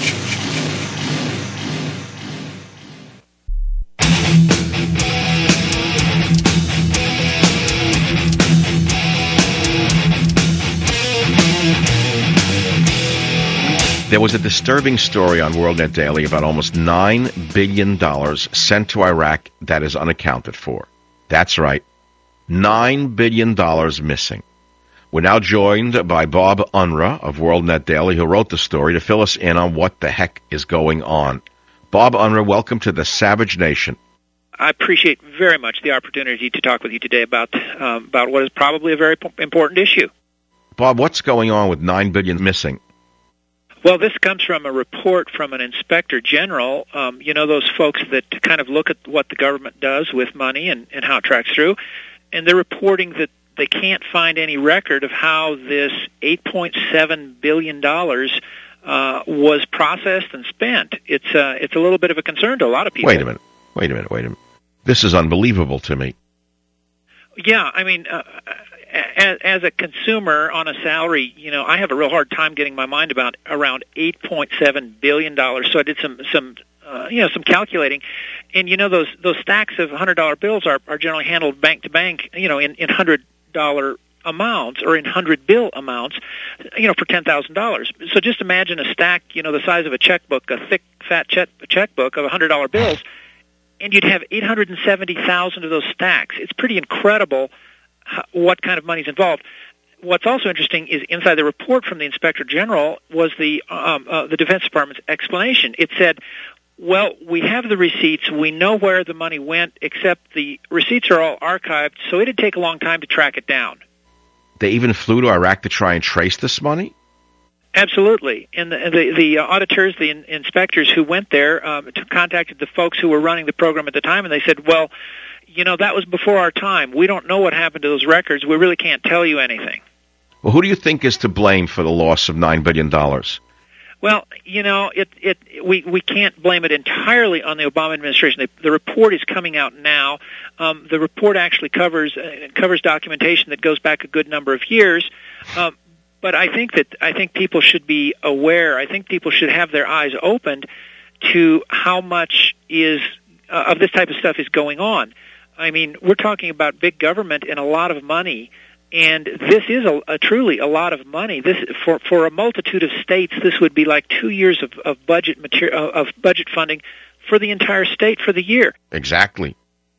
There was a disturbing story on WorldNet Daily about almost nine billion dollars sent to Iraq that is unaccounted for. That's right. nine billion dollars missing. We're now joined by Bob Unruh of WorldNet Daily, who wrote the story, to fill us in on what the heck is going on. Bob Unruh, welcome to the Savage Nation. I appreciate very much the opportunity to talk with you today about um, about what is probably a very p- important issue. Bob, what's going on with nine billion dollars missing? Well, this comes from a report from an inspector general. Um, you know, those folks that kind of look at what the government does with money and, and how it tracks through, and they're reporting that they can't find any record of how this eight point seven billion dollars uh, was processed and spent. It's uh, it's a little bit of a concern to a lot of people. Wait a minute. Wait a minute. Wait a minute. This is unbelievable to me. Yeah, I mean, uh, as, as a consumer on a salary, you know, I have a real hard time getting my mind about around eight point seven billion dollars. So I did some some uh, you know some calculating, and you know those those stacks of one hundred dollar bills are are generally handled bank to bank, you know, in in one hundred dollar amounts or in one hundred bill amounts, you know, for ten thousand dollars. So just imagine a stack, you know, the size of a checkbook, a thick, fat check, checkbook of one hundred dollar bills, and you'd have eight hundred seventy thousand of those stacks. It's pretty incredible what kind of money's involved. What's also interesting is inside the report from the Inspector General was the um, uh, the Defense Department's explanation. It said, well, we have the receipts. We know where the money went, except the receipts are all archived, so it'd take a long time to track it down. They even flew to Iraq to try and trace this money? Absolutely. And the, the, the auditors, the in, inspectors who went there, um, contacted the folks who were running the program at the time, and they said, well, you know, that was before our time. We don't know what happened to those records. We really can't tell you anything. Well, who do you think is to blame for the loss of nine billion dollars? Well, you know, it, it, we, we can't blame it entirely on the Obama administration. The, the report is coming out now. Um, the report actually covers uh, covers documentation that goes back a good number of years. Um, but I think that I think people should be aware. I think people should have their eyes opened to how much is uh, of this type of stuff is going on. I mean, we're talking about big government and a lot of money. And this is a, a truly a lot of money. This for for a multitude of states, this would be like two years of, of budget material of budget funding for the entire state for the year. Exactly.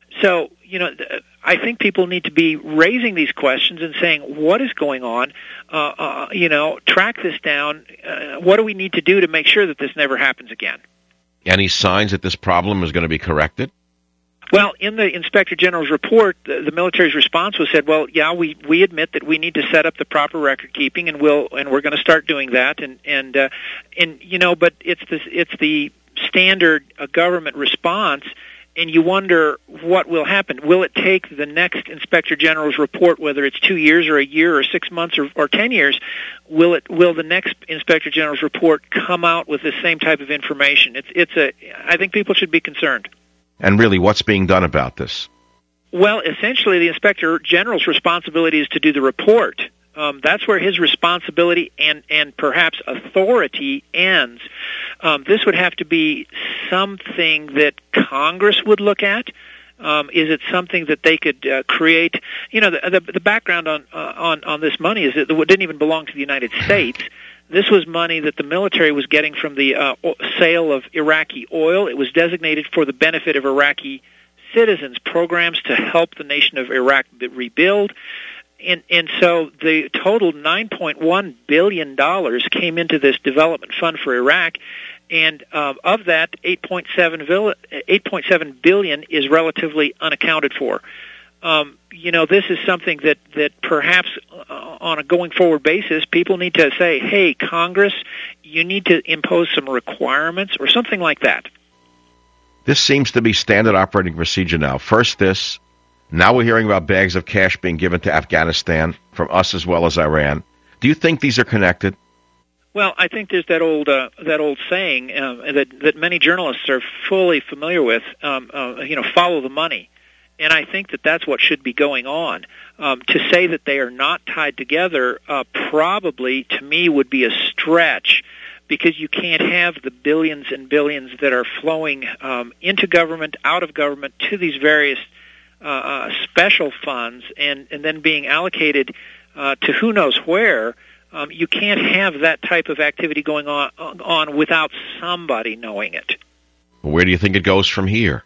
So you know, I think people need to be raising these questions and saying, what is going on? Uh, uh, you know, track this down. Uh, what do we need to do to make sure that this never happens again? Any signs that this problem is going to be corrected? Well, in the Inspector General's report, the, the military's response was said, "Well, yeah, we, we admit that we need to set up the proper record keeping, and we'll and we're going to start doing that." And and uh, and you know, but it's the it's the standard uh, government response, and you wonder what will happen. Will it take the next Inspector General's report, whether it's two years or a year or six months or, or ten years? Will it will the next Inspector General's report come out with the same type of information? It's it's a I think people should be concerned. And really, what's being done about this? Well, essentially, the Inspector General's responsibility is to do the report. Um, that's where his responsibility and, and perhaps authority ends. Um, this would have to be something that Congress would look at. Um, is it something that they could uh, create? You know, the, the, the background on, uh, on on this money is that it didn't even belong to the United States. This was money that the military was getting from the uh, sale of Iraqi oil. It was designated for the benefit of Iraqi citizens, programs to help the nation of Iraq rebuild. And, and so the total nine point one billion dollars came into this development fund for Iraq. And uh, of that, eight point seven billion dollars is relatively unaccounted for. Um, you know, this is something that, that perhaps uh, on a going forward basis, people need to say, hey, Congress, you need to impose some requirements or something like that. This seems to be standard operating procedure now. First this, now we're hearing about bags of cash being given to Afghanistan from us as well as Iran. Do you think these are connected? Well, I think there's that old uh, that old saying uh, that, that many journalists are fully familiar with, um, uh, you know, follow the money. And I think that that's what should be going on. Um, to say that they are not tied together uh, probably, to me, would be a stretch because you can't have the billions and billions that are flowing um, into government, out of government, to these various uh, uh, special funds and, and then being allocated uh, to who knows where. Um, you can't have that type of activity going on, on without somebody knowing it. Where do you think it goes from here?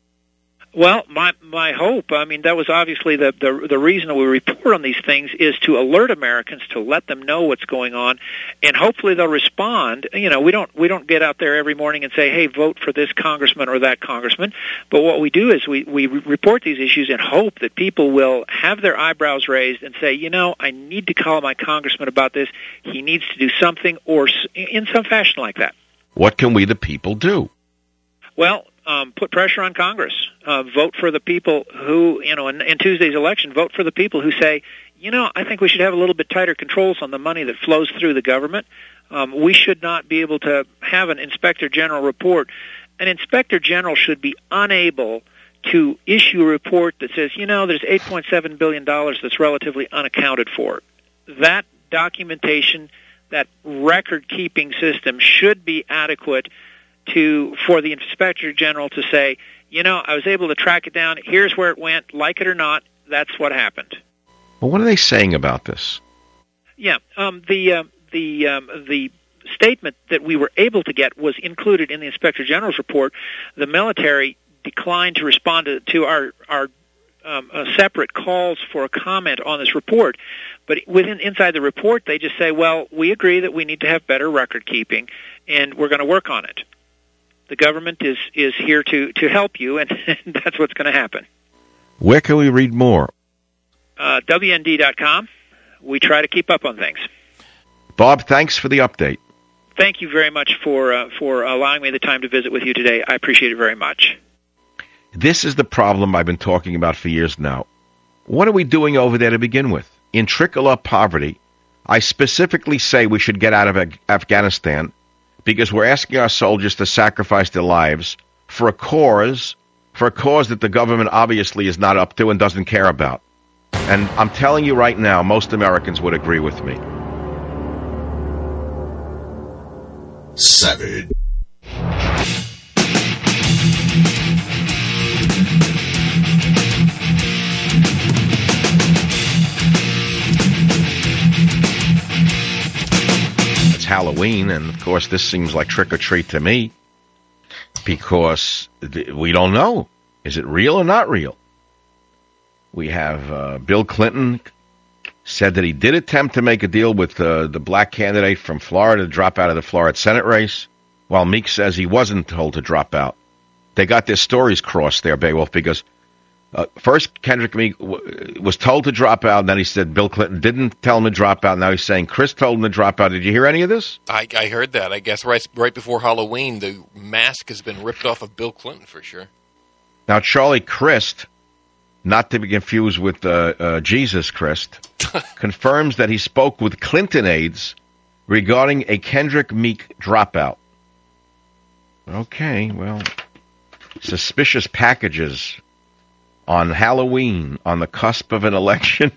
Well, my my hope, I mean, that was obviously the, the the reason we report on these things is to alert Americans, to let them know what's going on, and hopefully they'll respond. You know, we don't we don't get out there every morning and say, hey, vote for this congressman or that congressman, but what we do is we, we report these issues and hope that people will have their eyebrows raised and say, you know, I need to call my congressman about this. He needs to do something or in some fashion like that. What can we, the people, do? Well, Um, put pressure on Congress. Uh, vote for the people who, you know, in, in Tuesday's election, vote for the people who say, you know, I think we should have a little bit tighter controls on the money that flows through the government. Um, we should not be able to have an Inspector General report. An Inspector General should be unable to issue a report that says, you know, there's eight point seven billion dollars that's relatively unaccounted for. That documentation, that record-keeping system should be adequate to for the Inspector General to say, you know, I was able to track it down. Here's where it went. Like it or not, that's what happened. Well, what are they saying about this? Yeah, um, the uh, the um, the statement that we were able to get was included in the Inspector General's report. The military declined to respond to, to our our um, uh, separate calls for a comment on this report. But within inside the report, they just say, well, we agree that we need to have better record keeping, and we're going to work on it. The government is, is here to, to help you, and that's what's going to happen. Where can we read more? Uh, W N D dot com. We try to keep up on things. Bob, thanks for the update. Thank you very much for uh, for allowing me the time to visit with you today. I appreciate it very much. This is the problem I've been talking about for years now. What are we doing over there to begin with? In trickle-up poverty, I specifically say we should get out of Af- Afghanistan because we're asking our soldiers to sacrifice their lives for a cause, for a cause that the government obviously is not up to and doesn't care about. And I'm telling you right now, most Americans would agree with me. Savage. It's Halloween, and of course this seems like trick-or-treat to me because th- we don't know. Is it real or not real? We have uh, Bill Clinton said that he did attempt to make a deal with uh, the black candidate from Florida to drop out of the Florida Senate race, while Meek says he wasn't told to drop out. They got their stories crossed there, Beowulf, because uh, first Kendrick Meek w- was told to drop out, and then he said Bill Clinton didn't tell him to drop out. Now he's saying Chris told him to drop out. Did you hear any of this? I, I heard that. I guess right, right before Halloween, the mask has been ripped off of Bill Clinton for sure. Now, Charlie Crist, not to be confused with uh, uh, Jesus Christ, confirms that he spoke with Clinton aides regarding a Kendrick Meek dropout. Okay, well, suspicious packages on Halloween, on the cusp of an election,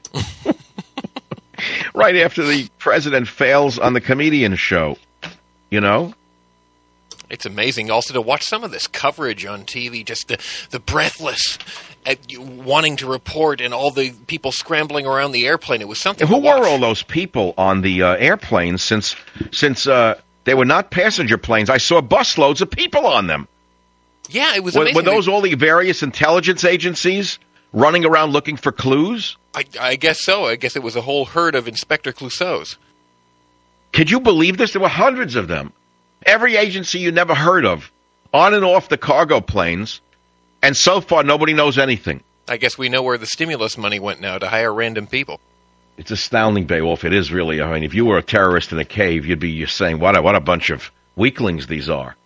right after the president fails on the comedian show, you know? It's amazing also to watch some of this coverage on T V, just the, the breathless uh, wanting to report and all the people scrambling around the airplane. It was something Who to watch. were all those people on the uh, airplanes since since uh, they were not passenger planes? I saw busloads of people on them. Yeah, it was were, amazing. Were those all the various intelligence agencies running around looking for clues? I, I guess so. I guess it was a whole herd of Inspector Clouseaus. Could you believe this? There were hundreds of them. Every agency you never heard of, on and off the cargo planes, and so far nobody knows anything. I guess we know where the stimulus money went now, to hire random people. It's astounding, Beowulf. It is really. I mean, if you were a terrorist in a cave, you'd be saying, what a, what a bunch of weaklings these are.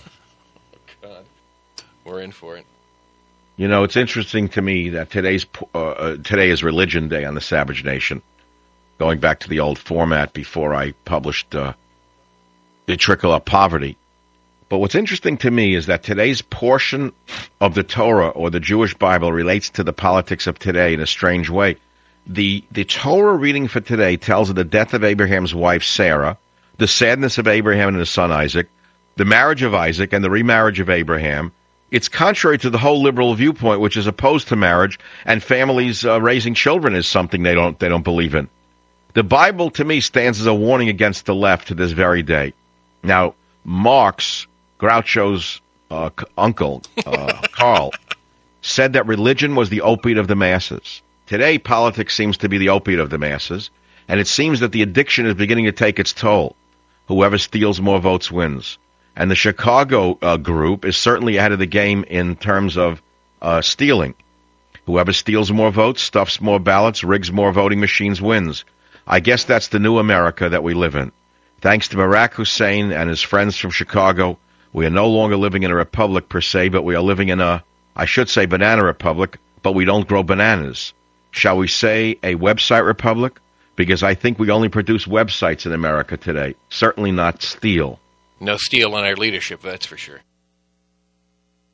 God, we're in for it. You know, it's interesting to me that today's uh, uh, today is Religion Day on the Savage Nation, going back to the old format before I published uh, the Trickle Up Poverty. But what's interesting to me is that today's portion of the Torah or the Jewish Bible relates to the politics of today in a strange way. The the Torah reading for today tells of the death of Abraham's wife Sarah, the sadness of Abraham and his son Isaac, the marriage of Isaac and the remarriage of Abraham. It's contrary to the whole liberal viewpoint, which is opposed to marriage, and families uh, raising children is something they don't they don't believe in. The Bible, to me, stands as a warning against the left to this very day. Now, Marx, Groucho's uh, uncle, uh, Karl, said that religion was the opiate of the masses. Today, politics seems to be the opiate of the masses, and it seems that the addiction is beginning to take its toll. Whoever steals more votes wins. And the Chicago uh, group is certainly ahead of the game in terms of uh, stealing. Whoever steals more votes, stuffs more ballots, rigs more voting machines wins. I guess that's the new America that we live in. Thanks to Barack Hussein and his friends from Chicago, we are no longer living in a republic per se, but we are living in a, I should say, banana republic, but we don't grow bananas. Shall we say a website republic? Because I think we only produce websites in America today. Certainly not steel. No steel in our leadership, that's for sure.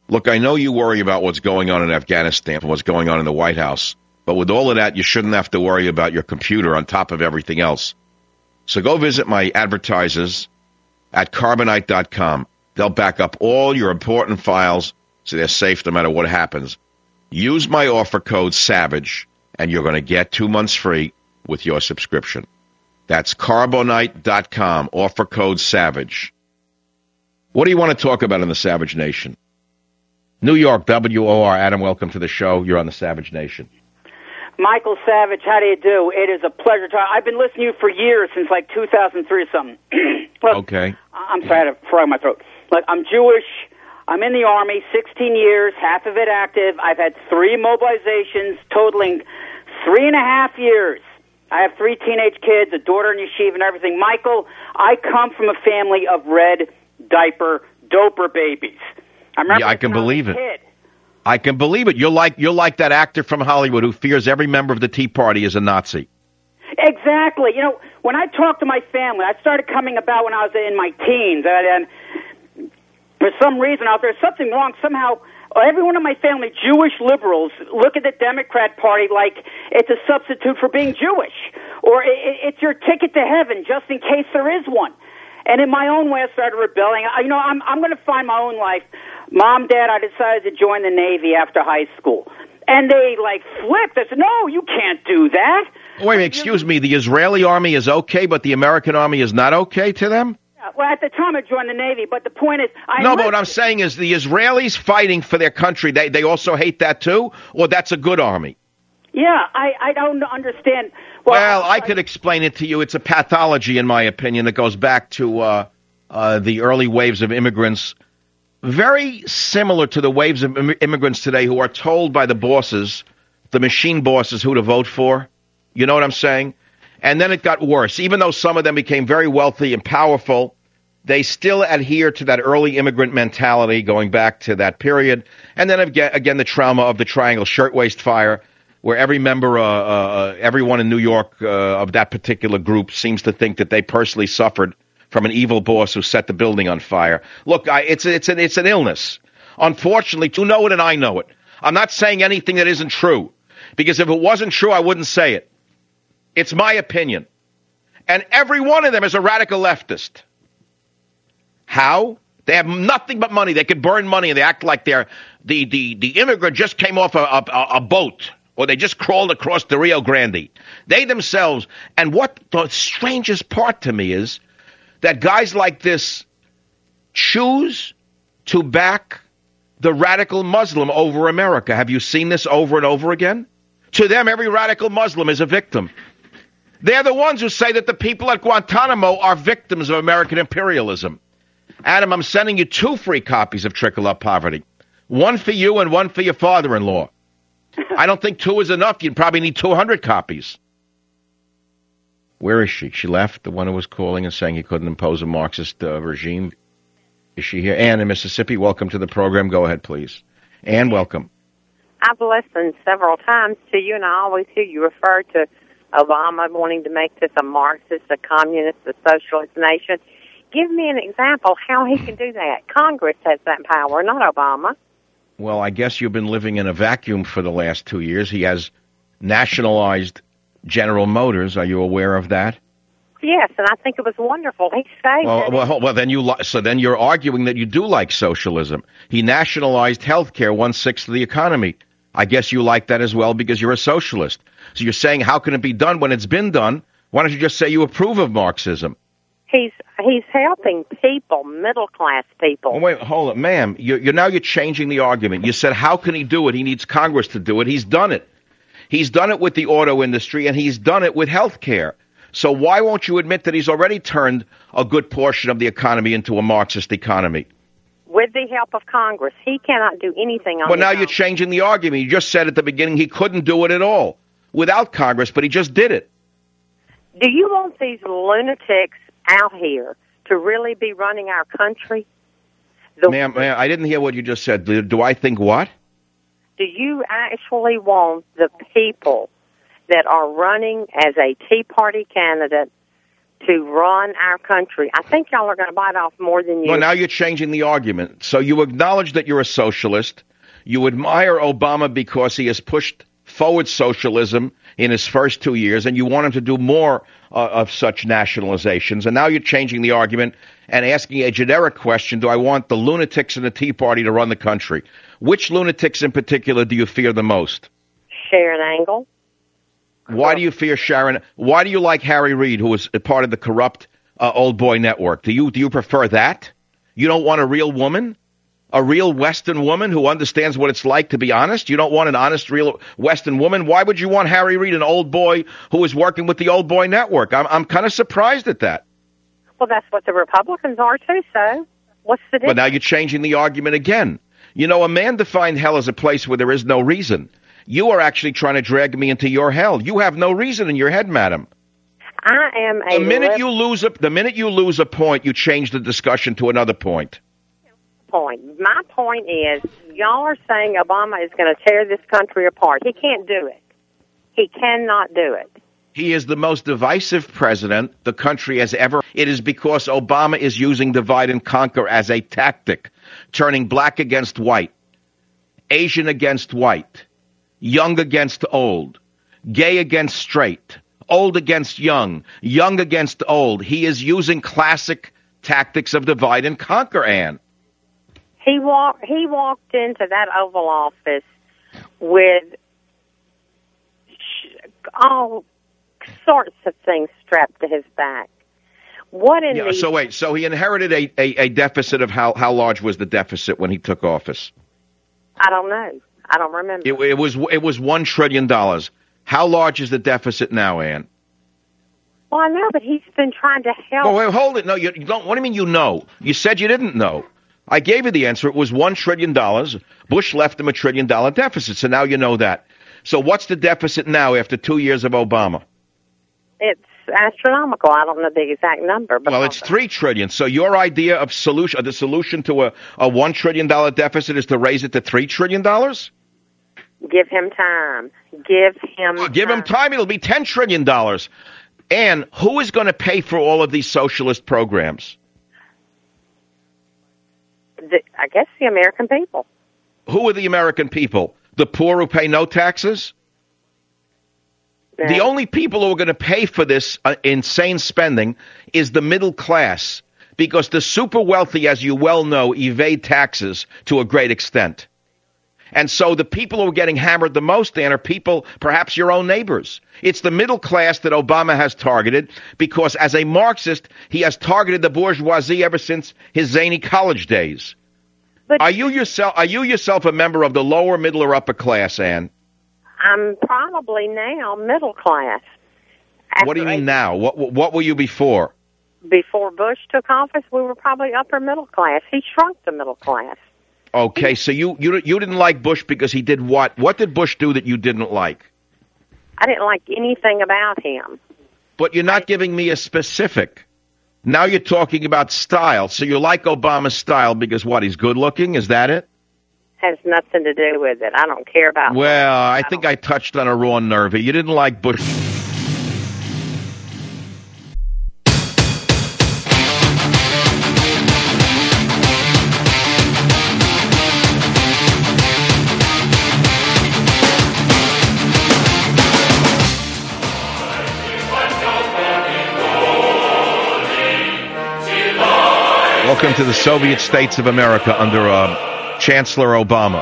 Look, I know you worry about what's going on in Afghanistan and what's going on in the White House, but with all of that, you shouldn't have to worry about your computer on top of everything else. So go visit my advertisers at carbonite dot com. They'll back up all your important files so they're safe no matter what happens. Use my offer code SAVAGE, and you're going to get two months free with your subscription. That's carbonite dot com, offer code SAVAGE. What do you want to talk about in the Savage Nation? New York, W O R. Adam, welcome to the show. You're on the Savage Nation. Michael Savage, how do you do? It is a pleasure to. I've been listening to you for years, since like two thousand three or something. Look, okay. I'm sorry, I had a frog in my throat. Look, I'm Jewish. I'm in the Army, sixteen years, half of it active. I've had three mobilizations totaling three and a half years. I have three teenage kids, a daughter in yeshiva and everything. Michael, I come from a family of red diaper doper babies. I remember yeah, I can believe it. Kid. I can believe it. You're like you're like that actor from Hollywood who fears every member of the Tea Party is a Nazi. Exactly. You know, when I talk to my family, I started coming about when I was in my teens, and, and for some reason out there's something wrong. Somehow, everyone in my family, Jewish liberals, look at the Democrat Party like it's a substitute for being Jewish, or it, it's your ticket to heaven, just in case there is one. And in my own way, I started rebelling. I, you know, I'm I'm going to find my own life. Mom, Dad, I decided to join the Navy after high school. And they, like, flipped. They said, no, you can't do that. Wait a minute, excuse me. The Israeli army is okay, but the American army is not okay to them? Yeah, well, at the time, I joined the Navy, but the point is... I no, but what I'm saying is the Israelis fighting for their country, they, they also hate that too? Or that's a good army? Yeah, I, I don't understand... Well, well I, I could explain it to you. It's a pathology, in my opinion, that goes back to uh, uh, the early waves of immigrants, very similar to the waves of im- immigrants today who are told by the bosses, the machine bosses, who to vote for. You know what I'm saying? And then it got worse. Even though some of them became very wealthy and powerful, they still adhere to that early immigrant mentality going back to that period. And then again, again the trauma of the Triangle Shirtwaist Fire, where every member, uh, uh, everyone in New York uh, of that particular group seems to think that they personally suffered from an evil boss who set the building on fire. Look, I, it's it's an it's an illness. Unfortunately, you know it and I know it. I'm not saying anything that isn't true, because if it wasn't true, I wouldn't say it. It's my opinion, and every one of them is a radical leftist. How? They have nothing but money. They could burn money, and they act like they're the the the immigrant just came off a a, a boat. Or they just crawled across the Rio Grande. They themselves, and what the strangest part to me is that guys like this choose to back the radical Muslim over America. Have you seen this over and over again? To them, every radical Muslim is a victim. They're the ones who say that the people at Guantanamo are victims of American imperialism. Adam, I'm sending you two free copies of Trickle Up Poverty. One for you and one for your father-in-law. I don't think two is enough. You'd probably need two hundred copies. Where is she? She left, the one who was calling and saying he couldn't impose a Marxist uh, regime. Is she here? Ann in Mississippi, welcome to the program. Go ahead, please. Ann, welcome. I've listened several times to you, and I always hear you refer to Obama wanting to make this a Marxist, a communist, a socialist nation. Give me an example how he can do that. Congress has that power, not Obama. Well, I guess you've been living in a vacuum for the last two years. He has nationalized General Motors. Are you aware of that? Yes, and I think it was wonderful. He saved well, it. Well, well, then you li- so then you're arguing that you do like socialism. He nationalized health care, one-sixth of the economy. I guess you like that as well because you're a socialist. So you're saying, how can it be done when it's been done? Why don't you just say you approve of Marxism? He's he's helping people, middle class people. Oh, wait, hold on, ma'am. You're, you're now you're changing the argument. You said, how can he do it? He needs Congress to do it. He's done it. He's done it with the auto industry, and he's done it with health care. So why won't you admit that he's already turned a good portion of the economy into a Marxist economy? With the help of Congress, he cannot do anything on Well, now his you're own. changing the argument. You just said at the beginning he couldn't do it at all without Congress, but he just did it. Do you want these lunatics out here to really be running our country? The, Ma'am, ma'am, I didn't hear what you just said. Do, do I think what? Do you actually want the people that are running as a Tea Party candidate to run our country. I think y'all are going to bite off more than you. Well, now you're changing the argument. So you acknowledge that you're a socialist. You admire Obama because he has pushed forward socialism in his first two years, and you want him to do more uh, of such nationalizations. And now you're changing the argument and asking a generic question, do I want the lunatics in the Tea Party to run the country? Which lunatics in particular do you fear the most? Sharon Angle. Why do you fear Sharon? Why do you like Harry Reid, who was a part of the corrupt uh, Old Boy Network? Do you do you prefer that? You don't want a real woman? A real Western woman who understands what it's like to be honest? You don't want an honest, real Western woman? Why would you want Harry Reid, an old boy who is working with the Old Boy Network? I'm I'm kind of surprised at that. Well, that's what the Republicans are, too, so what's the difference? But now you're changing the argument again. You know, a man defined hell as a place where there is no reason. You are actually trying to drag me into your hell. You have no reason in your head, madam. I am a... The minute lib- you lose a, the minute you lose a point, you change the discussion to another point. Point. My point is, y'all are saying Obama is going to tear this country apart. He can't do it. He cannot do it. He is the most divisive president the country has ever. It is because Obama is using divide and conquer as a tactic, turning black against white, Asian against white, young against old, gay against straight, old against young, young against old. He is using classic tactics of divide and conquer, Ann. He walked. He walked into that Oval Office with sh- all sorts of things strapped to his back. What in yeah, the... So wait, so he inherited a, a, a deficit of how, how large was the deficit when he took office? I don't know. I don't remember. It, it was it was one trillion dollars. How large is the deficit now, Ann? Well, I know, but he's been trying to help. Oh, wait, hold it. No, you don't. What do you mean you know? You said you didn't know. I gave you the answer. It was one trillion dollars. Bush left him a trillion dollar deficit, so now you know that. So what's the deficit now after two years of Obama? It's astronomical. I don't know the exact number. But well, it's three trillion. So your idea of solution, the solution to a, a one trillion dollar deficit is to raise it to three trillion dollars? Give him time. Give him well, Give him time. It'll be ten trillion dollars. And who is going to pay for all of these socialist programs? The, I guess the American people. Who are the American people? The poor who pay no taxes? No. The only people who are going to pay for this uh, insane spending is the middle class, because the super wealthy, as you well know, evade taxes to a great extent. And so the people who are getting hammered the most, Dan, are people, perhaps your own neighbors. It's the middle class that Obama has targeted because, as a Marxist, he has targeted the bourgeoisie ever since his zany college days. But are you yourself? Are you yourself a member of the lower, middle, or upper class, Ann? I'm probably now middle class. After what do you mean now? What What were you before? Before Bush took office, we were probably upper middle class. He shrunk the middle class. Okay, so you, you you didn't like Bush because he did what? What did Bush do that you didn't like? I didn't like anything about him. But you're not giving me a specific. Now you're talking about style. So you like Obama's style because what? He's good looking? Is that it? Has nothing to do with it. I don't care about. Well, I, I think I touched on a raw nerve. You didn't like Bush. Welcome to the Soviet States of America under uh, Chancellor Obama.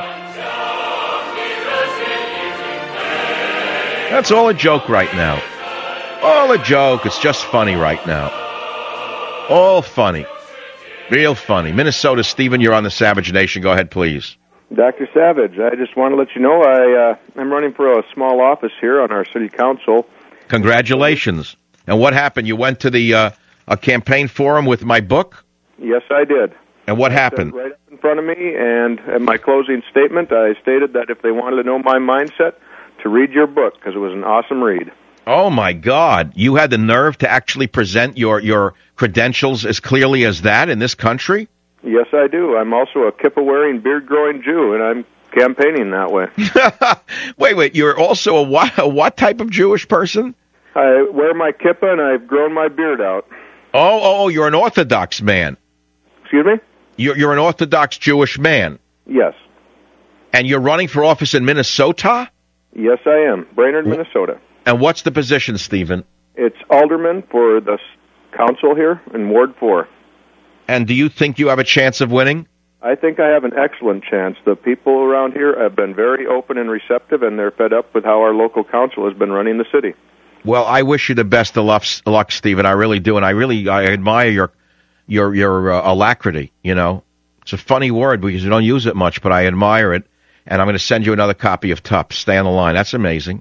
That's all a joke right now. All a joke. It's just funny right now. All funny. Real funny. Minnesota, Stephen, you're on the Savage Nation. Go ahead, please. Doctor Savage, I just want to let you know I, uh, I'm running for a small office here on our city council. Congratulations. And what happened? You went to the uh, a campaign forum with my book? Yes, I did. And what happened? Right up in front of me, and in my closing statement, I stated that if they wanted to know my mindset, to read your book, because it was an awesome read. Oh, my God. You had the nerve to actually present your, your credentials as clearly as that in this country? Yes, I do. I'm also a kippa-wearing, beard-growing Jew, and I'm campaigning that way. Wait, wait. You're also a what, a what type of Jewish person? I wear my kippah and I've grown my beard out. Oh, oh, oh, you're an Orthodox man. Excuse me? You're, you're an Orthodox Jewish man. Yes. And you're running for office in Minnesota? Yes, I am. Brainerd, Minnesota. And what's the position, Stephen? It's alderman for the council here in Ward four. And do you think you have a chance of winning? I think I have an excellent chance. The people around here have been very open and receptive, and they're fed up with how our local council has been running the city. Well, I wish you the best of luck, luck Stephen. I really do, and I really I admire your your your uh, alacrity. You know, it's a funny word because you don't use it much, but I admire it. And I'm going to send you another copy of Tufts. Stay on the line. That's amazing.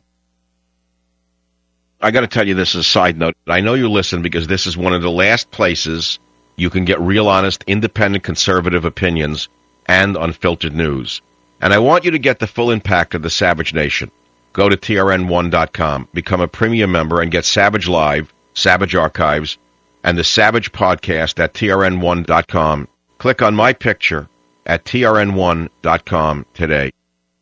I got to tell you this as a side note. I know you listen because this is one of the last places you can get real, honest, independent, conservative opinions and unfiltered news. And I want you to get the full impact of the Savage Nation. Go to T R N one dot com, become a premium member, and get Savage Live, Savage Archives, and the Savage Podcast at T R N one dot com. Click on my picture at T R N one dot com today.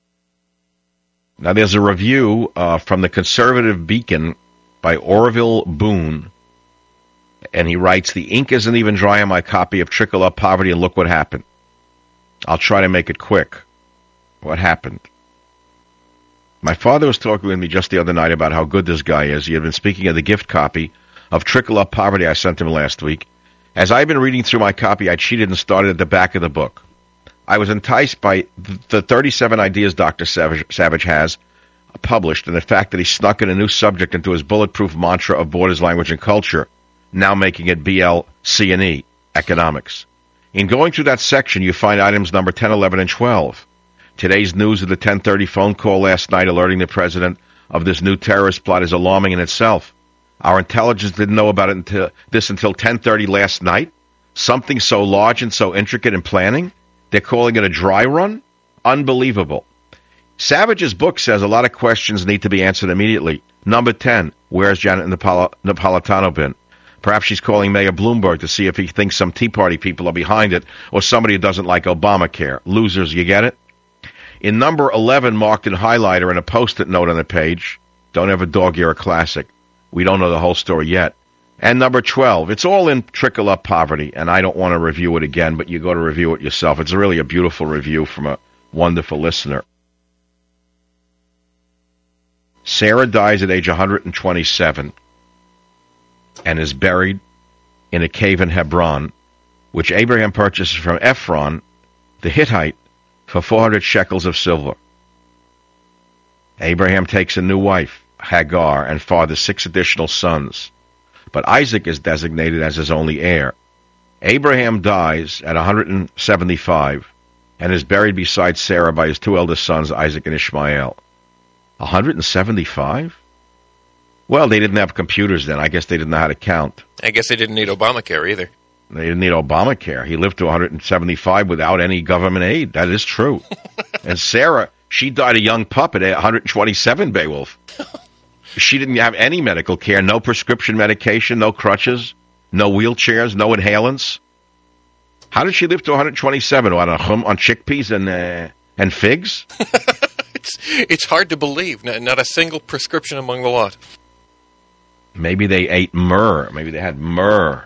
Now, there's a review uh, from the Conservative Beacon by Orville Boone, and he writes, "The ink isn't even dry on my copy of Trickle Up Poverty, and look what happened." I'll try to make it quick. What happened? My father was talking with me just the other night about how good this guy is. He had been speaking of the gift copy of Trickle Up Poverty I sent him last week. As I've been reading through my copy, I cheated and started at the back of the book. I was enticed by the thirty-seven ideas Doctor Savage, Savage has published, and the fact that he snuck in a new subject into his bulletproof mantra of Borders, Language, and Culture, now making it B L C and E, Economics. In going through that section, you find items number ten, eleven, and twelve. Today's news of the ten thirty phone call last night alerting the president of this new terrorist plot is alarming in itself. Our intelligence didn't know about it until this until ten thirty last night. Something so large and so intricate in planning. They're calling it a dry run? Unbelievable. Savage's book says a lot of questions need to be answered immediately. Number ten, where's Janet Napol- Napolitano been? Perhaps she's calling Mayor Bloomberg to see if he thinks some Tea Party people are behind it, or somebody who doesn't like Obamacare. Losers, you get it? In number eleven, marked in highlighter and a post-it note on the page, don't ever dog ear a classic. We don't know the whole story yet. And number twelve, it's all in Trickle Up Poverty, and I don't want to review it again, but you go to review it yourself. It's really a beautiful review from a wonderful listener. Sarah dies at age one hundred twenty-seven and is buried in a cave in Hebron, which Abraham purchases from Ephron, the Hittite, for four hundred shekels of silver. Abraham takes a new wife, Hagar, and fathers six additional sons. But Isaac is designated as his only heir. Abraham dies at one hundred seventy-five and is buried beside Sarah by his two eldest sons, Isaac and Ishmael. one hundred seventy-five? Well, they didn't have computers then. I guess they didn't know how to count. I guess they didn't need Obamacare either. They didn't need Obamacare. He lived to one hundred seventy-five without any government aid. That is true. And Sarah, she died a young pup at one hundred twenty-seven, Beowulf. She didn't have any medical care, no prescription medication, no crutches, no wheelchairs, no inhalants. How did she live to one hundred twenty-seven? On, hum, on chickpeas and uh, and figs? it's, it's hard to believe. Not, not a single prescription among the lot. Maybe they ate myrrh. Maybe they had myrrh.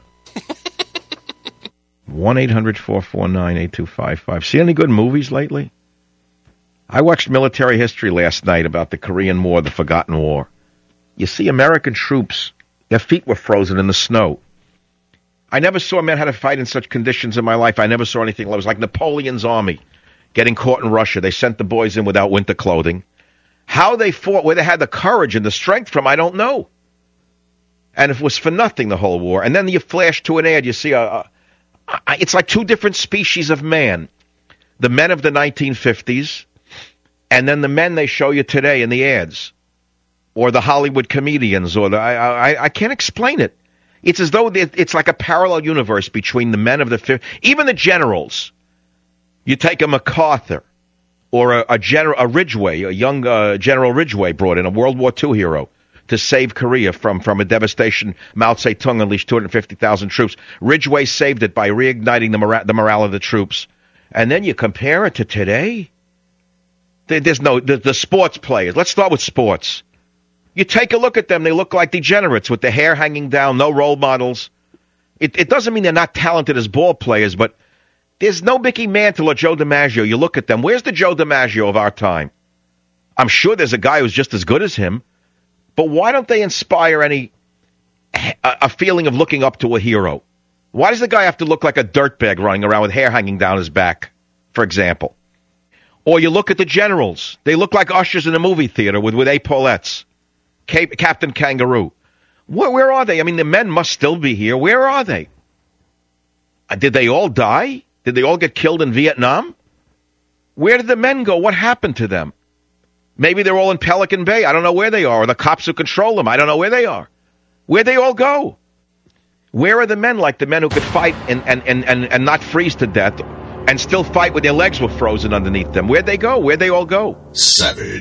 one eight hundred four four nine eight two five five. See any good movies lately? I watched Military History last night about the Korean War, the Forgotten War. You see American troops, their feet were frozen in the snow. I never saw men how to fight in such conditions in my life. I never saw anything. It was like Napoleon's army getting caught in Russia. They sent the boys in without winter clothing. How they fought, where they had the courage and the strength from, I don't know. And it was for nothing, the whole war. And then you flash to an ad, you see, a, a, a, it's like two different species of man. The men of the nineteen fifties, and then the men they show you today in the ads, or the Hollywood comedians, or the, I, I, I can't explain it. It's as though it's like a parallel universe between the men of the fifties, even the generals. You take a MacArthur, or a, a general, a Ridgway, a young uh, General Ridgway brought in, a World War Two hero, to save Korea from, from a devastation. Mao Zedong unleashed two hundred fifty thousand troops. Ridgway saved it by reigniting the, mora- the morale of the troops. And then you compare it to today. There's no, the, the sports players. Let's start with sports. You take a look at them, they look like degenerates with their hair hanging down, no role models. It, it doesn't mean they're not talented as ball players, but there's no Mickey Mantle or Joe DiMaggio. You look at them. Where's the Joe DiMaggio of our time? I'm sure there's a guy who's just as good as him, but why don't they inspire any a, a feeling of looking up to a hero? Why does the guy have to look like a dirtbag running around with hair hanging down his back, for example? Or you look at the generals. They look like ushers in a movie theater with, with epaulettes. Cap- Captain Kangaroo. Where, where are they? I mean, the men must still be here. Where are they? Uh, did they all die? Did they all get killed in Vietnam? Where did the men go? What happened to them? Maybe they're all in Pelican Bay. I don't know where they are. Or the cops who control them. I don't know where they are. Where'd they all go? Where are the men like the men who could fight and, and, and, and, and not freeze to death and still fight with their legs were frozen underneath them? Where'd they go? Where'd they all go? Savage.